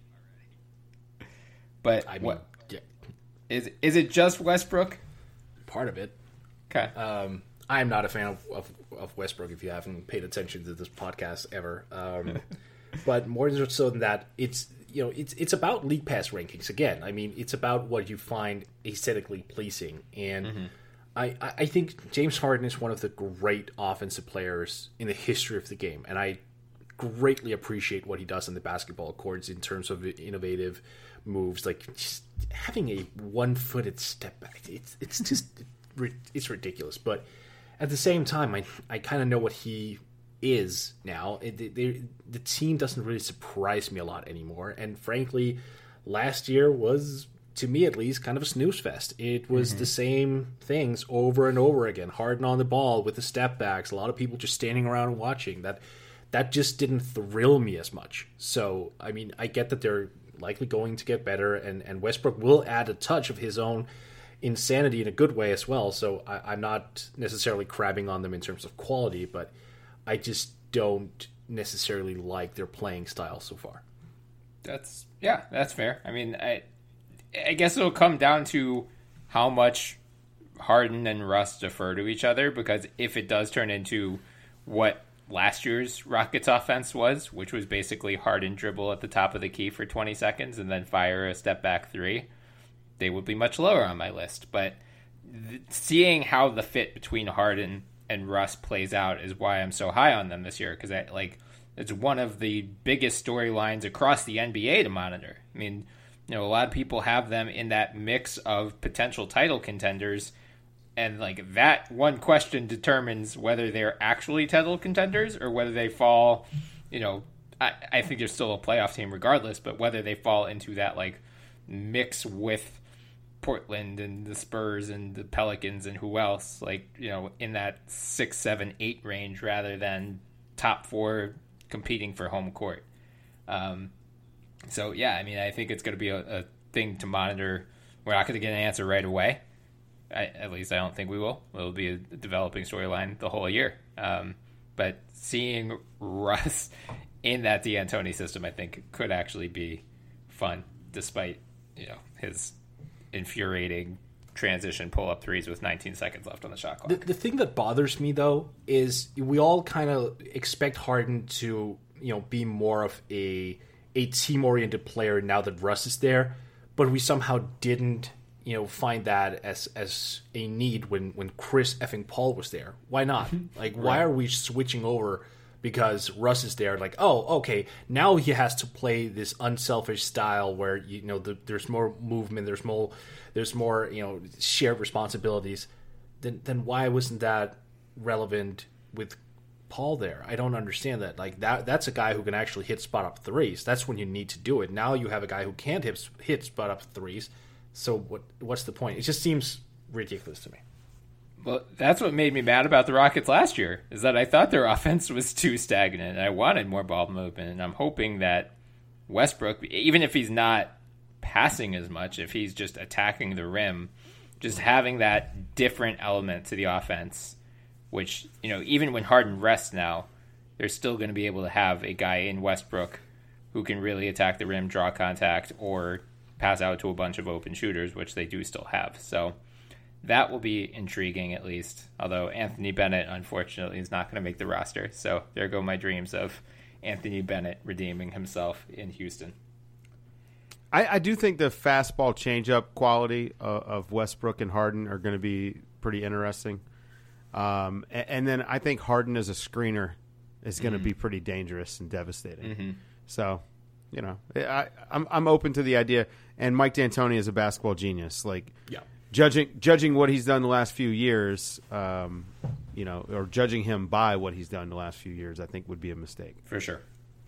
But I mean, what yeah. is is it? Just Westbrook? Part of it. Okay. Um, I'm not a fan of, of, of Westbrook. If you haven't paid attention to this podcast ever, um, but more so than that, it's you know it's it's about league pass rankings again. I mean, it's about what you find aesthetically pleasing and. Mm-hmm. I, I think James Harden is one of the great offensive players in the history of the game, and I greatly appreciate what he does on the basketball courts in terms of innovative moves, like just having a one-footed step back. It's it's just it's ridiculous, but at the same time, I I kind of know what he is now. It, they, the team doesn't really surprise me a lot anymore, and frankly, last year was, to me at least, kind of a snooze fest. It was mm-hmm. the same things over and over again. Harden on the ball with the step backs. A lot of people just standing around and watching. That that just didn't thrill me as much. So, I mean, I get that they're likely going to get better, and, and Westbrook will add a touch of his own insanity in a good way as well. So I, I'm not necessarily crabbing on them in terms of quality, but I just don't necessarily like their playing style so far. That's, yeah, that's fair. I mean, I... I guess it'll come down to how much Harden and Russ defer to each other, because if it does turn into what last year's Rockets offense was, which was basically Harden dribble at the top of the key for twenty seconds and then fire a step back three, they would be much lower on my list. But th- seeing how the fit between Harden and Russ plays out is why I'm so high on them this year, because I like it's one of the biggest storylines across the N B A to monitor. I mean, you know, a lot of people have them in that mix of potential title contenders, and like that one question determines whether they're actually title contenders or whether they fall, you know, I, I think they're still a playoff team regardless, but whether they fall into that like mix with Portland and the Spurs and the Pelicans and who else, like, you know, in that six, seven, eight range rather than top four competing for home court. Um, So, yeah, I mean, I think it's going to be a, a thing to monitor. We're not going to get an answer right away. I, at least I don't think we will. It'll be a developing storyline the whole year. Um, but seeing Russ in that D'Antoni system, I think, could actually be fun, despite, you know, his infuriating transition pull-up threes with nineteen seconds left on the shot clock. The, the thing that bothers me, though, is we all kind of expect Harden to, you know, be more of a... a team-oriented player now that Russ is there, but we somehow didn't, you know, find that as as a need when, when Chris effing Paul was there. Why not? Like, right. Why are we switching over because Russ is there? Like, oh, okay, now he has to play this unselfish style where, you know, the, there's more movement, there's more, there's more, you know, shared responsibilities. then then why wasn't that relevant with Paul there? I don't understand that. Like that that's a guy who can actually hit spot up threes. That's when you need to do it. Now you have a guy who can't hit hit spot up threes. So what what's the point? It just seems ridiculous to me. Well, that's what made me mad about the Rockets last year, is that I thought their offense was too stagnant. I wanted more ball movement, and I'm hoping that Westbrook, even if he's not passing as much, if he's just attacking the rim, just having that different element to the offense, which, you know, even when Harden rests now, they're still going to be able to have a guy in Westbrook who can really attack the rim, draw contact, or pass out to a bunch of open shooters, which they do still have. So that will be intriguing, at least. Although Anthony Bennett, unfortunately, is not going to make the roster. So there go my dreams of Anthony Bennett redeeming himself in Houston. I, I do think the fastball changeup quality of, of Westbrook and Harden are going to be pretty interesting. Um, and, and then I think Harden as a screener is going to mm-hmm. be pretty dangerous and devastating. Mm-hmm. So, you know, I, I'm I'm open to the idea. And Mike D'Antoni is a basketball genius. Like, yeah. Judging judging what he's done the last few years, um, you know, or judging him by what he's done the last few years, I think would be a mistake. For sure.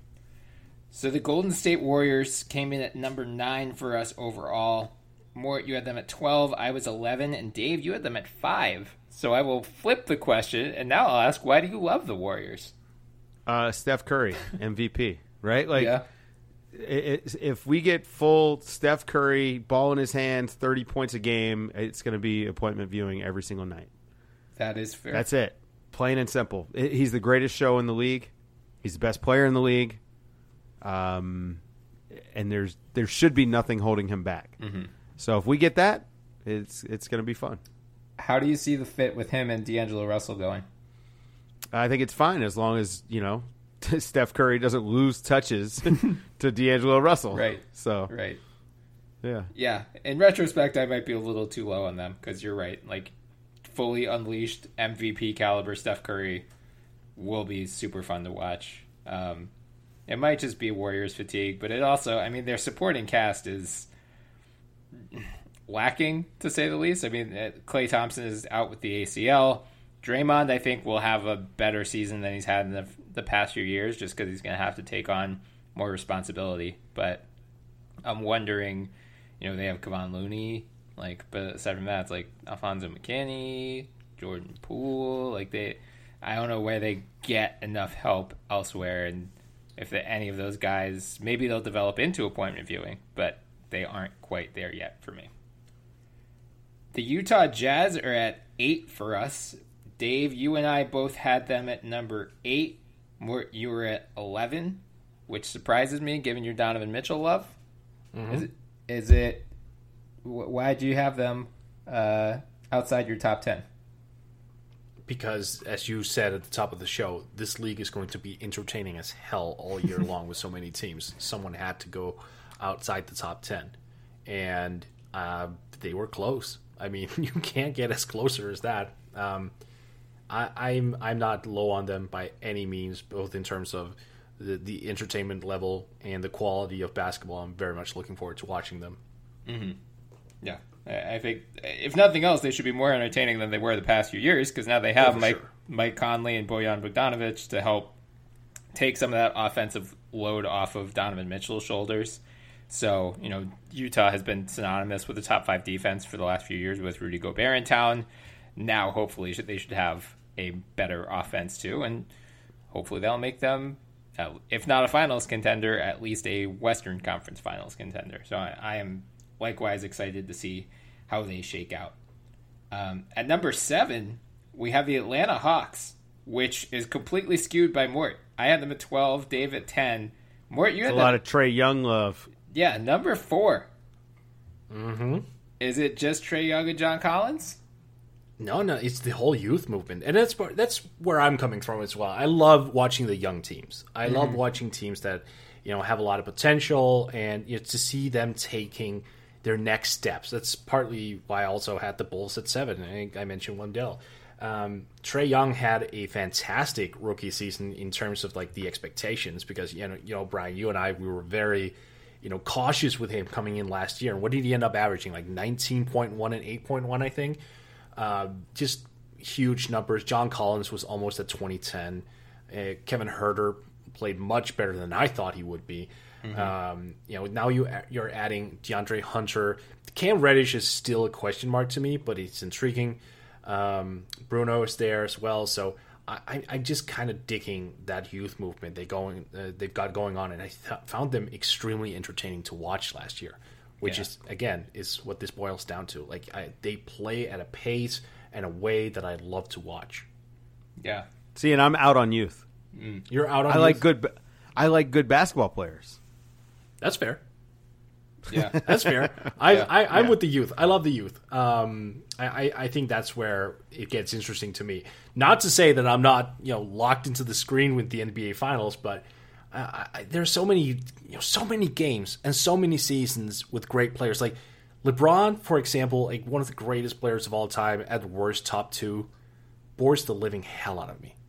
So the Golden State Warriors came in at number nine for us overall. Mort, you had them at twelve. I was eleven. And Dave, you had them at five. So I will flip the question, and now I'll ask, why do you love the Warriors? Uh, Steph Curry, M V P, right? Like, yeah. It, if we get full Steph Curry, ball in his hands, thirty points a game, it's going to be appointment viewing every single night. That is fair. That's it. Plain and simple. It, he's the greatest show in the league. He's the best player in the league. Um, and there's there should be nothing holding him back. Mm-hmm. So if we get that, it's it's going to be fun. How do you see the fit with him and D'Angelo Russell going? I think it's fine as long as, you know, Steph Curry doesn't lose touches to D'Angelo Russell. Right. So, right. Yeah. Yeah. In retrospect, I might be a little too low on them because you're right. Like, fully unleashed M V P caliber Steph Curry will be super fun to watch. Um, it might just be Warriors fatigue, but it also, I mean, their supporting cast is lacking, to say the least. I mean, Klay Thompson is out with the A C L. Draymond, I think, will have a better season than he's had in the, the past few years just because he's going to have to take on more responsibility. But I'm wondering, you know, they have Kevon Looney, like, but aside from that, it's like Alfonso McKinney, Jordan Poole. Like, they, I don't know where they get enough help elsewhere. And if the, any of those guys, maybe they'll develop into appointment viewing, but they aren't quite there yet for me. The Utah Jazz are at eight for us. Dave, you and I both had them at number eight. Mort, you were at eleven, which surprises me given your Donovan Mitchell love. Mm-hmm. Is it? Is it? Why do you have them uh, outside your top ten? Because, as you said at the top of the show, this league is going to be entertaining as hell all year long with so many teams. Someone had to go outside the top ten, and uh, they were close. I mean, you can't get as closer as that. Um, I, I'm I'm not low on them by any means, both in terms of the, the entertainment level and the quality of basketball. I'm very much looking forward to watching them. Mm-hmm. Yeah, I think if nothing else, they should be more entertaining than they were the past few years because now they have oh, Mike sure. Mike Conley and Bojan Bogdanovic to help take some of that offensive load off of Donovan Mitchell's shoulders. So, you know, Utah has been synonymous with the top five defense for the last few years with Rudy Gobert in town. Now, hopefully, they should have a better offense, too. And hopefully they'll make them, if not a finals contender, at least a Western Conference finals contender. So I, I am likewise excited to see how they shake out. Um, at number seven, we have the Atlanta Hawks, which is completely skewed by Mort. I had them at twelve, Dave at ten. Mort, you had a them... lot of Trae Young love. Yeah, number four. Mm-hmm. Is it just Trae Young and John Collins? No, no, it's the whole youth movement. And that's that's where I'm coming from as well. I love watching the young teams. I mm-hmm. love watching teams that, you know, have a lot of potential and, you know, to see them taking their next steps. That's partly why I also had the Bulls at seven. I think I mentioned Wendell. Um, Trae Young had a fantastic rookie season in terms of like the expectations because, you know, you know, Brian, you and I, we were very, you know, cautious with him coming in last year. And what did he end up averaging? Like nineteen point one and eight point one, I think. Uh, just huge numbers. John Collins was almost at twenty ten. Uh, Kevin Huerter played much better than I thought he would be. Mm-hmm. Um, you know, now you you're adding DeAndre Hunter. Cam Reddish is still a question mark to me, but it's intriguing. Um, Bruno is there as well, so I, I'm just kind of digging that youth movement they going uh, they've got going on, and I th- found them extremely entertaining to watch last year, which yeah. is again is what this boils down to. Like I, they play at a pace and a way that I love to watch. Yeah. See, and I'm out on youth. Mm. You're out on. I youth? like good. I like good basketball players. That's fair. Yeah, that's fair. I, yeah. I, I'm yeah. with the youth. I love the youth. Um, I, I, I think that's where it gets interesting to me. Not to say that I'm not, you know, locked into the screen with the N B A Finals, but uh, I, there's so many, you know, so many games and so many seasons with great players. Like LeBron, for example, like one of the greatest players of all time, at worst top two, bores the living hell out of me.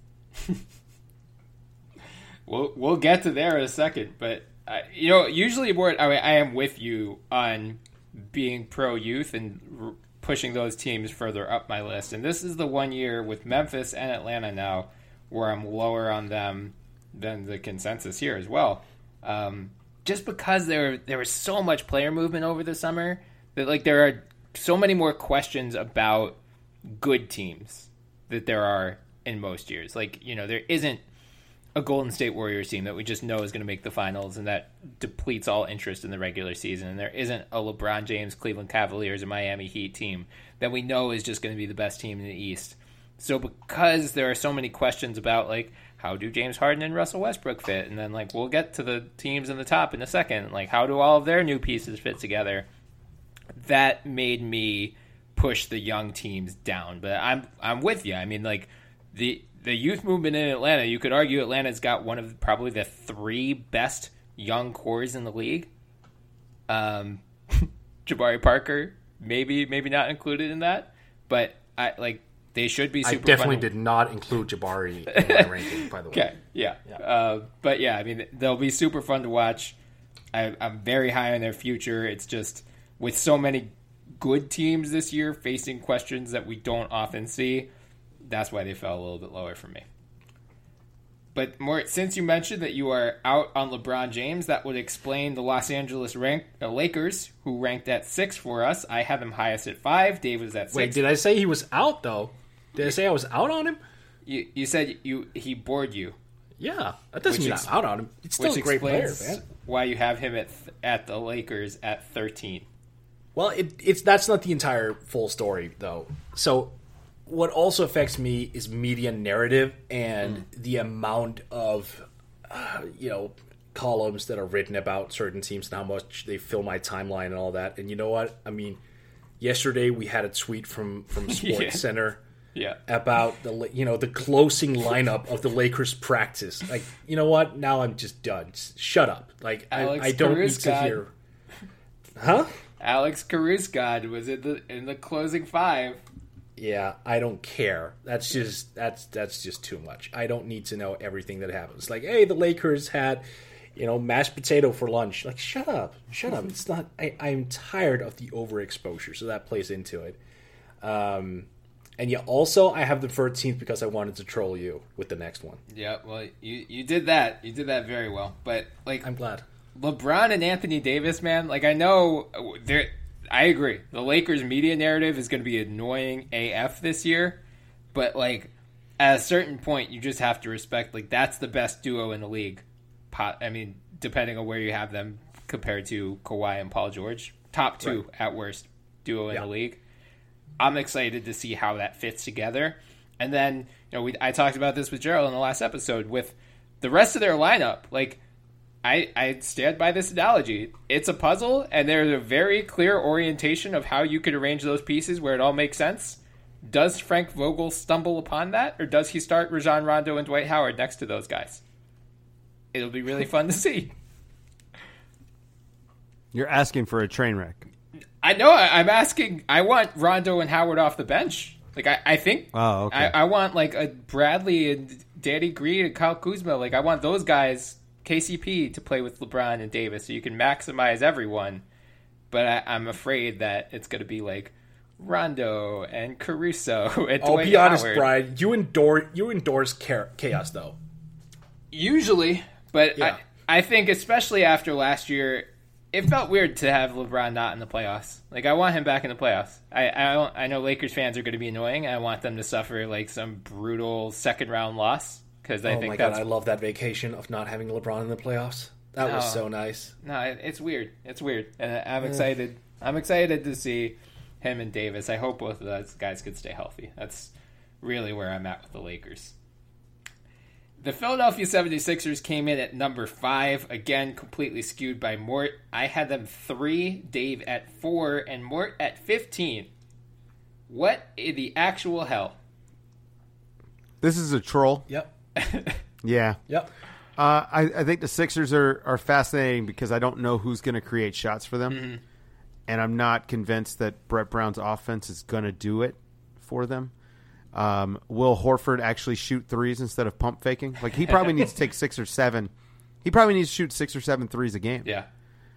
we'll we'll get to there in a second, but. Uh, you know, usually what I, I am with you on being pro youth and r- pushing those teams further up my list. And this is the one year with Memphis and Atlanta now where I'm lower on them than the consensus here as well. Um, just because there there was so much player movement over the summer that like there are so many more questions about good teams that there are in most years. Like, you know, there isn't a Golden State Warriors team that we just know is going to make the finals and that depletes all interest in the regular season. And there isn't a LeBron James, Cleveland Cavaliers, or Miami Heat team that we know is just going to be the best team in the East. So because there are so many questions about, like, how do James Harden and Russell Westbrook fit? And then, like, we'll get to the teams in the top in a second. Like, how do all of their new pieces fit together? That made me push the young teams down. But I'm I'm with you. I mean, like, the... The youth movement in Atlanta, you could argue Atlanta's got one of probably the three best young cores in the league. Um, Jabari Parker, maybe maybe not included in that, but I like they should be. Super I definitely fun. did not include Jabari in my ranking, by the way. Okay, yeah, yeah. Uh, but yeah, I mean they'll be super fun to watch. I, I'm very high on their future. It's just with so many good teams this year facing questions that we don't often see. That's why they fell a little bit lower for me. But more, since you mentioned that you are out on LeBron James, that would explain the Los Angeles rank, uh, Lakers, who ranked at six for us. I have him highest at five. Dave was at six. Wait, did I say he was out, though? Did I say I was out on him? You you said you he bored you. Yeah, that doesn't Which mean ex- I'm out on him. It's still which a great player, explains man. why you have him at th- at the Lakers at thirteen. Well, it, it's that's not the entire full story, though. So what also affects me is media narrative and mm. the amount of, uh, you know, columns that are written about certain teams and how much they fill my timeline and all that. And you know what? I mean, yesterday we had a tweet from, from Sports yeah. Center yeah. about the, you know, the closing lineup of the Lakers practice. Like, you know what? Now I'm just done. Shut up. Like, I, I don't need to hear. Huh? Alex Caruso was in the in the closing five. Yeah, I don't care. That's just that's that's just too much. I don't need to know everything that happens. Like, hey, the Lakers had, you know, mashed potato for lunch. Like, shut up, shut up. It's not. I, I'm tired of the overexposure, so that plays into it. Um, and yeah, also I have the thirteenth because I wanted to troll you with the next one. Yeah, well, you you did that. You did that very well. But like, I'm glad. LeBron and Anthony Davis, man. Like, I know they're. I agree. The Lakers media narrative is going to be annoying A F this year, but like at a certain point, you just have to respect like that's the best duo in the league. I mean, depending on where you have them compared to Kawhi and Paul George, top two right. at worst duo in yeah. the league. I'm excited to see how that fits together. And then you know, we I talked about this with Gerald in the last episode with the rest of their lineup, like. I, I stand by this analogy. It's a puzzle, and there's a very clear orientation of how you could arrange those pieces where it all makes sense. Does Frank Vogel stumble upon that, or does he start Rajon Rondo and Dwight Howard next to those guys? It'll be really fun to see. You're asking for a train wreck. I know. I, I'm asking. I want Rondo and Howard off the bench. Like I, I think. Oh, okay. I, I want like a Bradley and Danny Green and Kyle Kuzma. Like I want those guys. K C P to play with LeBron and Davis so you can maximize everyone. But I, I'm afraid that it's going to be like Rondo and Caruso and I'll Dwight be honest, Howard. Brian. You endorse you endorse cha- chaos, though. Usually, but Yeah. I, I think especially after last year, it felt weird to have LeBron not in the playoffs. Like, I want him back in the playoffs. I I, don't, I know Lakers fans are going to be annoying. I want them to suffer like some brutal second round loss because I Oh think my that's god, I love that vacation of not having LeBron in the playoffs. That was No. so nice. no, it, it's weird. It's weird, and I- I'm excited. I'm excited to see him and Davis. I hope both of those guys could stay healthy. That's really where I'm at with the Lakers. The Philadelphia seventy-sixers came in at number five, again, completely skewed by Mort. I had them three, Dave at four, and Mort at fifteen. What in the actual hell? This is a troll. Yep. Yeah. Yep. Uh, I, I think the Sixers are, are fascinating because I don't know who's going to create shots for them. Mm-hmm. And I'm not convinced that Brett Brown's offense is going to do it for them. Um, will Horford actually shoot threes instead of pump faking? Like, he probably needs to take six or seven. He probably needs to shoot six or seven threes a game. Yeah.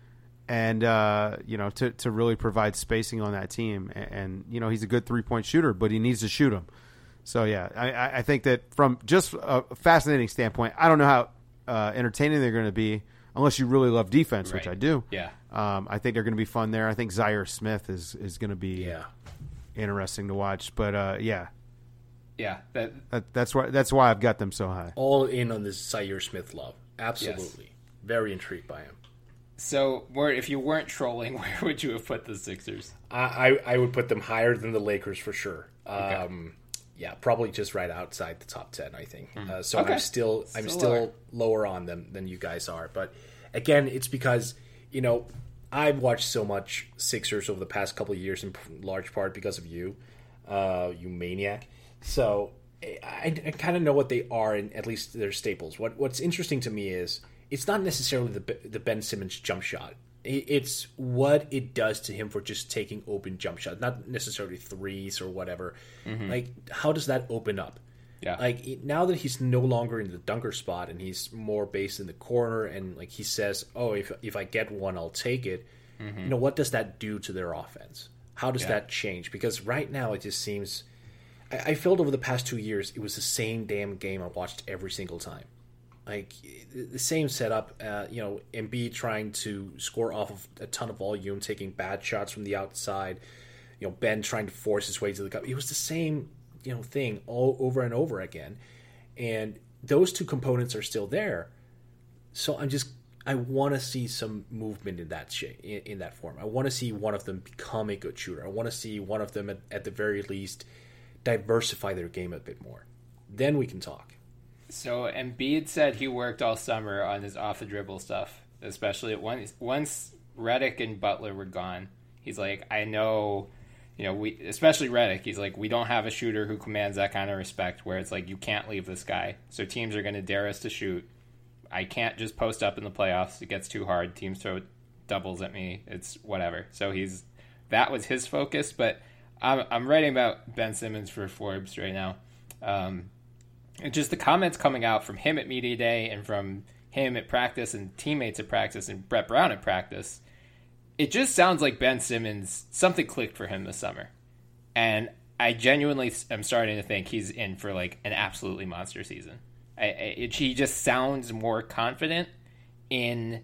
And, uh, you know, to, to really provide spacing on that team. And, and, you know, he's a good three-point shooter, but he needs to shoot them. So, yeah, I, I I think that from just a fascinating standpoint, I don't know how uh, entertaining they're going to be unless you really love defense, which Right. I do. Yeah. Um, I think they're going to be fun there. I think Zaire Smith is, is going to be Yeah. interesting to watch. But, uh, yeah, Yeah. That that, that's why that's why I've got them so high. All in on this Zaire Smith love. Absolutely. Very intrigued by him. So, Mort, if you weren't trolling, where would you have put the Sixers? I, I, I would put them higher than the Lakers for sure. Um, yeah, probably just right outside the top ten, I think. Uh, so Okay. I'm still I'm Still still lower. lower on them than you guys are. But again, it's because, you know, I've watched so much Sixers over the past couple of years in large part because of you, uh, you maniac. So I, I kind of know what they are, and at least their staples. What What's interesting to me is it's not necessarily the the Ben Simmons jump shot. It's what it does to him for just taking open jump shots, not necessarily threes or whatever. Like, how does that open up? Yeah. Like, it- now that he's no longer in the dunker spot and he's more based in the corner, and like he says, "Oh, if if I get one, I'll take it." You know, what does that do to their offense? How does Yeah. that change? Because right now it just seems. I, I felt over the past two years it was the same damn game I watched every single time. Like, the same setup, uh, you know, Embiid trying to score off of a ton of volume, taking bad shots from the outside, you know, Ben trying to force his way to the cup. It was the same, you know, thing all over and over again. And those two components are still there. So I'm just, I want to see some movement in that shape, in, in that form. I want to see one of them become a good shooter. I want to see one of them, at, at the very least, diversify their game a bit more. Then we can talk. So Embiid said he worked all summer on his off the dribble stuff, especially once once Redick and Butler were gone. He's like, I know, you know, we especially Redick. He's like, we don't have a shooter who commands that kind of respect. Where it's like, you can't leave this guy. So teams are going to dare us to shoot. I can't just post up in the playoffs. It gets too hard. Teams throw doubles at me. It's whatever. So he's that was his focus. But I'm I'm writing about Ben Simmons for Forbes right now. Um, And just the comments coming out from him at Media Day and from him at practice and teammates at practice and Brett Brown at practice, it just sounds like Ben Simmons, something clicked for him this summer. And I genuinely am starting to think he's in for like an absolutely monster season. I, I, it, he just sounds more confident in,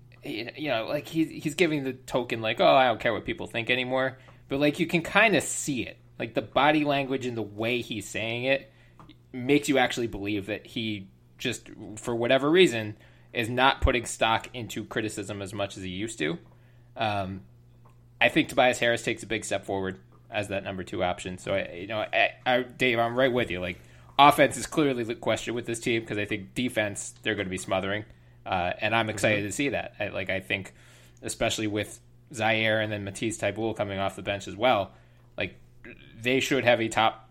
you know, like he, he's giving the token like, oh, I don't care what people think anymore. But like you can kind of see it. Like the body language and the way he's saying it makes you actually believe that he just, for whatever reason, is not putting stock into criticism as much as he used to. Um, I think Tobias Harris takes a big step forward as that number two option. So, I, you know, I, I, Dave, I'm right with you. Like, offense is clearly the question with this team because I think defense, they're going to be smothering. Uh, and I'm excited mm-hmm. to see that. I, like, I think, especially with Zaire and then Matisse Thybulle coming off the bench as well, like, they should have a top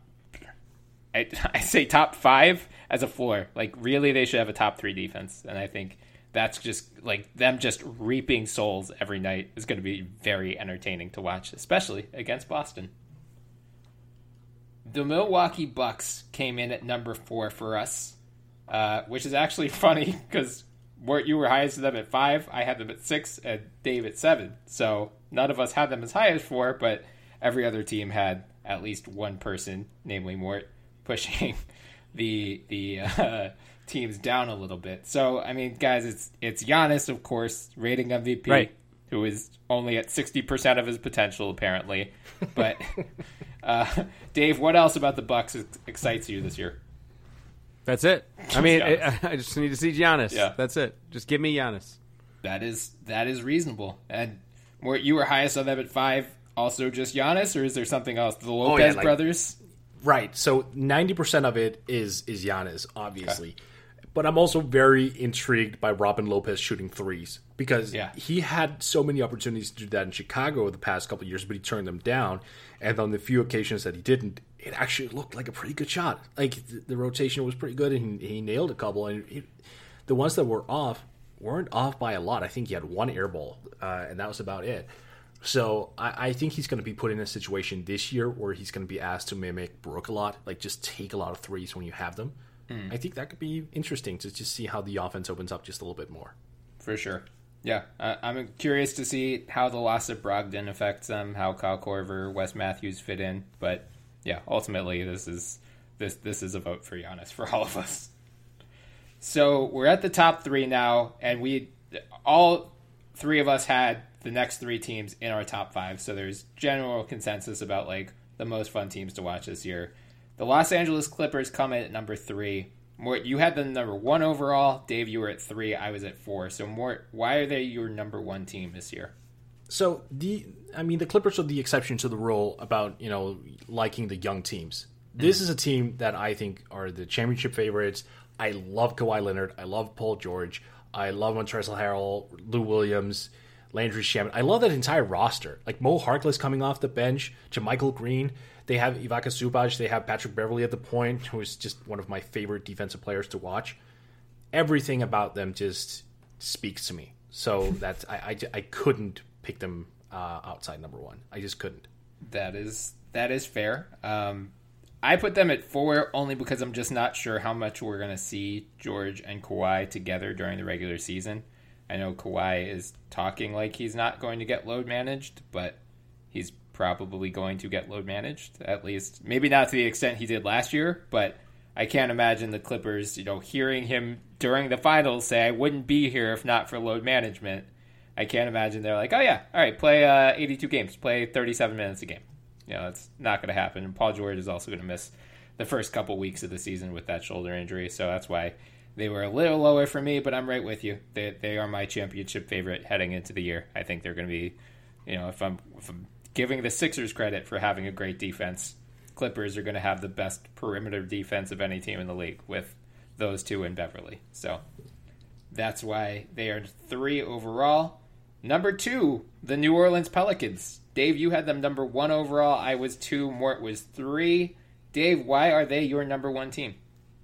I, I say top five as a floor. Like, really, they should have a top three defense. And I think that's just, like, them just reaping souls every night is going to be very entertaining to watch, especially against Boston. The Milwaukee Bucks came in at number four for us, uh, which is actually funny because you were highest to them at five. I had them at six and Dave at seven. So none of us had them as high as four, but every other team had at least one person, namely Mort, pushing the the uh, teams down a little bit. So, I mean, guys, it's it's Giannis, of course, rating M V P, right, who is only at sixty percent of his potential, apparently. But, uh, Dave, what else about the Bucks excites you this year? That's it. I mean, I, I just need to see Giannis. Yeah. That's it. Just give me Giannis. That is that is reasonable. And Mort, you were highest on them at five. Also just Giannis, or is there something else? The Lopez oh, yeah, like, brothers? Right. So ninety percent of it is is Giannis, obviously. Okay. But I'm also very intrigued by Robin Lopez shooting threes because yeah. he had so many opportunities to do that in Chicago the past couple of years, but he turned them down. And on the few occasions that he didn't, it actually looked like a pretty good shot. Like the, the rotation was pretty good, and he, he nailed a couple. And he, the ones that were off weren't off by a lot. I think he had one air ball, uh, and that was about it. So I, I think he's going to be put in a situation this year where he's going to be asked to mimic Brooke a lot, like just take a lot of threes when you have them. Mm. I think that could be interesting to just see how the offense opens up just a little bit more. For sure. Yeah, uh, I'm curious to see how the loss of Brogdon affects them, how Kyle Korver, Wes Matthews fit in. But yeah, ultimately this is this this is a vote for Giannis for all of us. So we're at the top three now, and we all three of us had the next three teams in our top five. So there's general consensus about like the most fun teams to watch this year. The Los Angeles Clippers come in at number three. Mort, you had the number one overall. Dave, you were at three. I was at four. So, Mort, why are they your number one team this year? So, the I mean, the Clippers are the exception to the rule about, you know, liking the young teams. This mm-hmm. is a team that I think are the championship favorites. I love Kawhi Leonard. I love Paul George. I love Montrezl Harrell, Lou Williams, Landry Shamet. I love that entire roster. Like Mo Harkless coming off the bench, JaMychal Green. They have Ivica Zubac. They have Patrick Beverley at the point, who is just one of my favorite defensive players to watch. Everything about them just speaks to me. So that's I, I, I couldn't pick them uh, outside number one. I just couldn't. That is that is fair. Um, I put them at four only because I'm just not sure how much we're going to see George and Kawhi together during the regular season. I know Kawhi is talking like he's not going to get load managed, but he's probably going to get load managed, at least maybe not to the extent he did last year, but I can't imagine the Clippers, you know, hearing him during the finals say, I wouldn't be here if not for load management. I can't imagine they're like, oh yeah, all right, play uh, eighty-two games, play thirty-seven minutes a game. You know, that's not going to happen. And Paul George is also going to miss the first couple weeks of the season with that shoulder injury, so that's why they were a little lower for me, but I'm right with you. They they are my championship favorite heading into the year. I think they're going to be, you know, if I'm if I'm giving the Sixers credit for having a great defense, Clippers are going to have the best perimeter defense of any team in the league with those two in Beverly. So that's why they are three overall. Number two, the New Orleans Pelicans. Dave, you had them number one overall. I was two. Mort was three. Dave, why are they your number one team?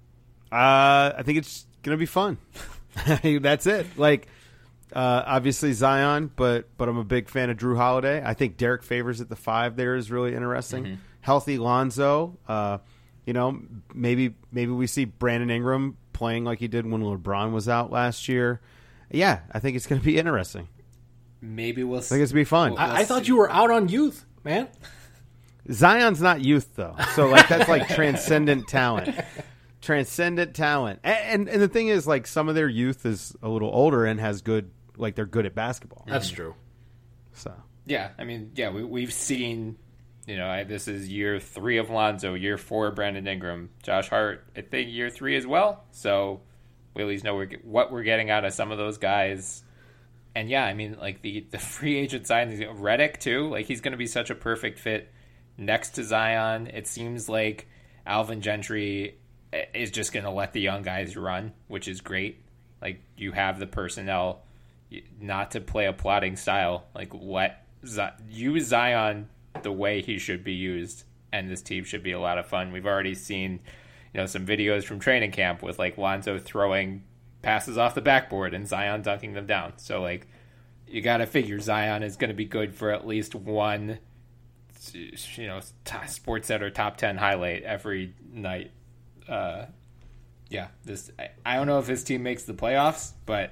Uh, I think it's going to be fun. That's it. Like, Uh, obviously Zion, but but I'm a big fan of Drew Holiday. I think Derek Favors at the five there is really interesting. Mm-hmm. Healthy Lonzo, uh, you know, maybe maybe we see Brandon Ingram playing like he did when LeBron was out last year. Yeah, I think it's going to be interesting. Maybe we'll. I think it's going to be fun. We'll, I, we'll I thought you were out on youth, man. Zion's not youth though, so like that's like transcendent talent. Transcendent talent, and, and and the thing is, like some of their youth is a little older and has good. Like they're good at basketball. That's true. So yeah, I mean, yeah, we we've seen, you know, I, this is year three of Lonzo, year four of Brandon Ingram, Josh Hart, I think year three as well. So we at least know we're, what we're getting out of some of those guys. And yeah, I mean, like the the free agent signings, Redick too. Like he's going to be such a perfect fit next to Zion. It seems like Alvin Gentry is just going to let the young guys run, which is great. Like you have the personnel. Not to play a plotting style, like let Z- use Zion the way he should be used, and this team should be a lot of fun. We've already seen, you know, some videos from training camp with like Lonzo throwing passes off the backboard and Zion dunking them down. So like, you got to figure Zion is going to be good for at least one, you know, t- Sports Center top ten highlight every night. Uh, yeah, this I, I don't know if his team makes the playoffs, but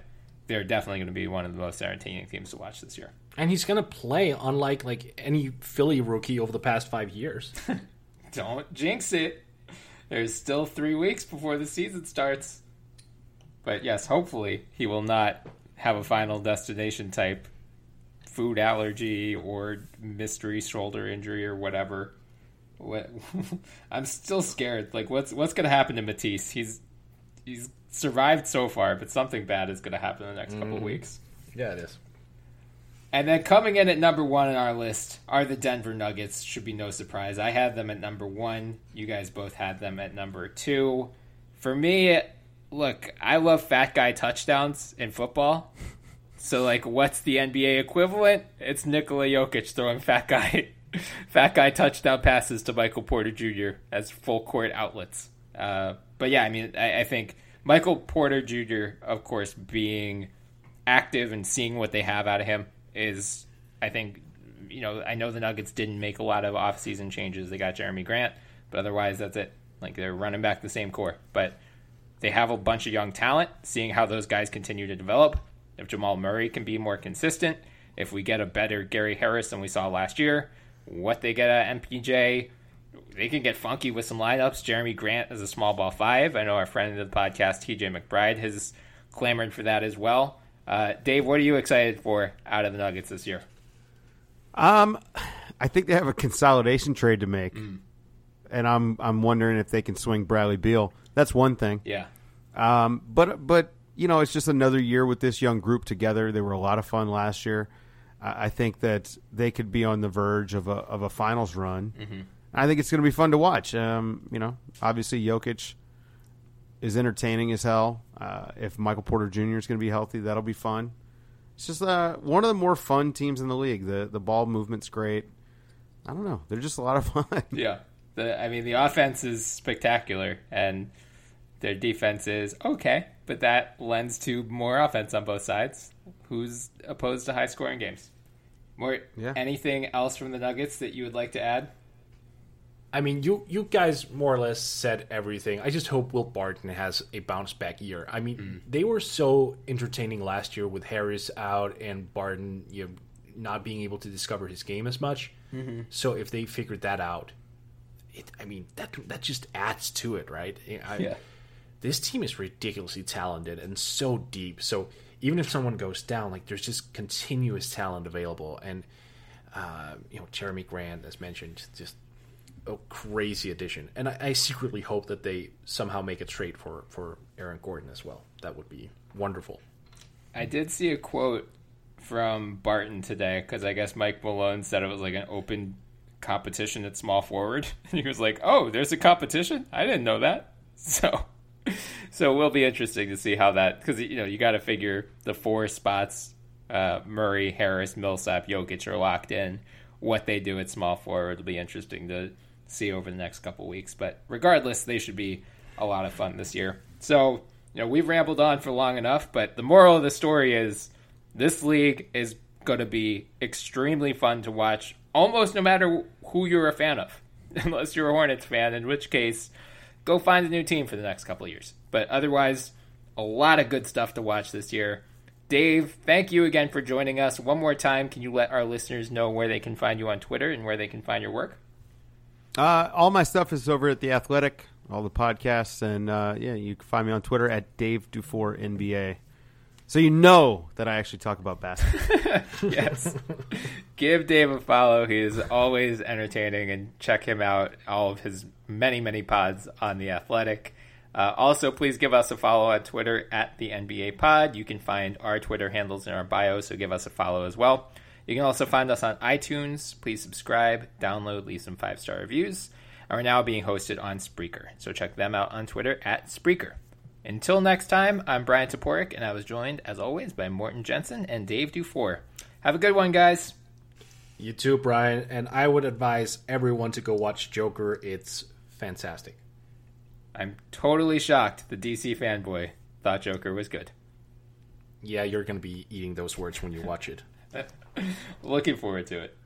they're definitely going to be one of the most entertaining teams to watch this year. And he's going to play unlike like any Philly rookie over the past five years. Don't jinx it. There's still three weeks before the season starts. But yes, hopefully he will not have a Final Destination type food allergy or mystery shoulder injury or whatever. What, I'm still scared. Like, what's what's going to happen to Matisse? He's he's survived so far, but something bad is going to happen in the next mm-hmm. couple of weeks. Yeah, it is. And then coming in at number one on our list are the Denver Nuggets. Should be no surprise. I had them at number one. You guys both had them at number two. For me, look, I love fat guy touchdowns in football. So, like, what's the N B A equivalent? It's Nikola Jokic throwing fat guy fat guy touchdown passes to Michael Porter Junior as full court outlets. Uh, but, yeah, I mean, I, I think Michael Porter Junior, of course, being active and seeing what they have out of him is, I think, you know, I know the Nuggets didn't make a lot of offseason changes. They got Jeremy Grant, but otherwise that's it. Like, they're running back the same core. But they have a bunch of young talent, seeing how those guys continue to develop. If Jamal Murray can be more consistent, if we get a better Gary Harris than we saw last year, what they get at M P J, they can get funky with some lineups. Jeremy Grant is a small ball five. I know our friend of the podcast, T J McBride, has clamored for that as well. Uh, Dave, what are you excited for out of the Nuggets this year? Um, I think they have a consolidation trade to make, mm. and I'm I'm wondering if they can swing Bradley Beal. That's one thing. Yeah. Um, but but you know, it's just another year with this young group together. They were a lot of fun last year. I, I think that they could be on the verge of a of a finals run. Mm-hmm. I think it's going to be fun to watch. Um, you know, obviously Jokic is entertaining as hell. Uh, if Michael Porter Junior is going to be healthy, that'll be fun. It's just uh, one of the more fun teams in the league. The the ball movement's great. I don't know. They're just a lot of fun. Yeah. The, I mean, the offense is spectacular, and their defense is okay, but that lends to more offense on both sides. Who's opposed to high-scoring games? More yeah. Anything else from the Nuggets that you would like to add? I mean, you you guys more or less said everything. I just hope Will Barton has a bounce-back year. I mean, mm. they were so entertaining last year with Harris out and Barton, you know, not being able to discover his game as much. Mm-hmm. So if they figured that out, it, I mean, that that just adds to it, right? I, yeah. This team is ridiculously talented and so deep. So even if someone goes down, like there's just continuous talent available. And, uh, you know, Jeremy Grant, as mentioned, just a crazy addition. And I, I secretly hope that they somehow make a trade for, for Aaron Gordon as well. That would be wonderful. I did see a quote from Barton today, because I guess Mike Malone said it was like an open competition at small forward. And he was like, oh, there's a competition? I didn't know that. So so it will be interesting to see how that, because, you know, you got to figure the four spots, uh, Murray, Harris, Millsap, Jokic are locked in. What they do at small forward will be interesting to see over the next couple weeks. But regardless, they should be a lot of fun this year. So, you know, we've rambled on for long enough, but the moral of the story is this league is going to be extremely fun to watch, almost no matter who you're a fan of, unless you're a Hornets fan, in which case, go find a new team for the next couple of years. But otherwise, a lot of good stuff to watch this year. Dave, thank you again for joining us. One more time, can you let our listeners know where they can find you on Twitter and where they can find your work? Uh, all my stuff is over at The Athletic, all the podcasts, and uh, yeah, you can find me on Twitter at Dave Dufour N B A. So you know that I actually talk about basketball. Yes. Give Dave a follow. He is always entertaining, and check him out, all of his many, many pods on The Athletic. Uh, also, please give us a follow on Twitter at the N B A Pod. You can find our Twitter handles in our bio, so give us a follow as well. You can also find us on iTunes. Please subscribe, download, leave some five-star reviews. And we're now being hosted on Spreaker, so check them out on Twitter at Spreaker. Until next time, I'm Brian Toporek, and I was joined, as always, by Morten Jensen and Dave Dufour. Have a good one, guys. You too, Brian. And I would advise everyone to go watch Joker. It's fantastic. I'm totally shocked the D C fanboy thought Joker was good. Yeah, you're going to be eating those words when you watch it. Looking forward to it.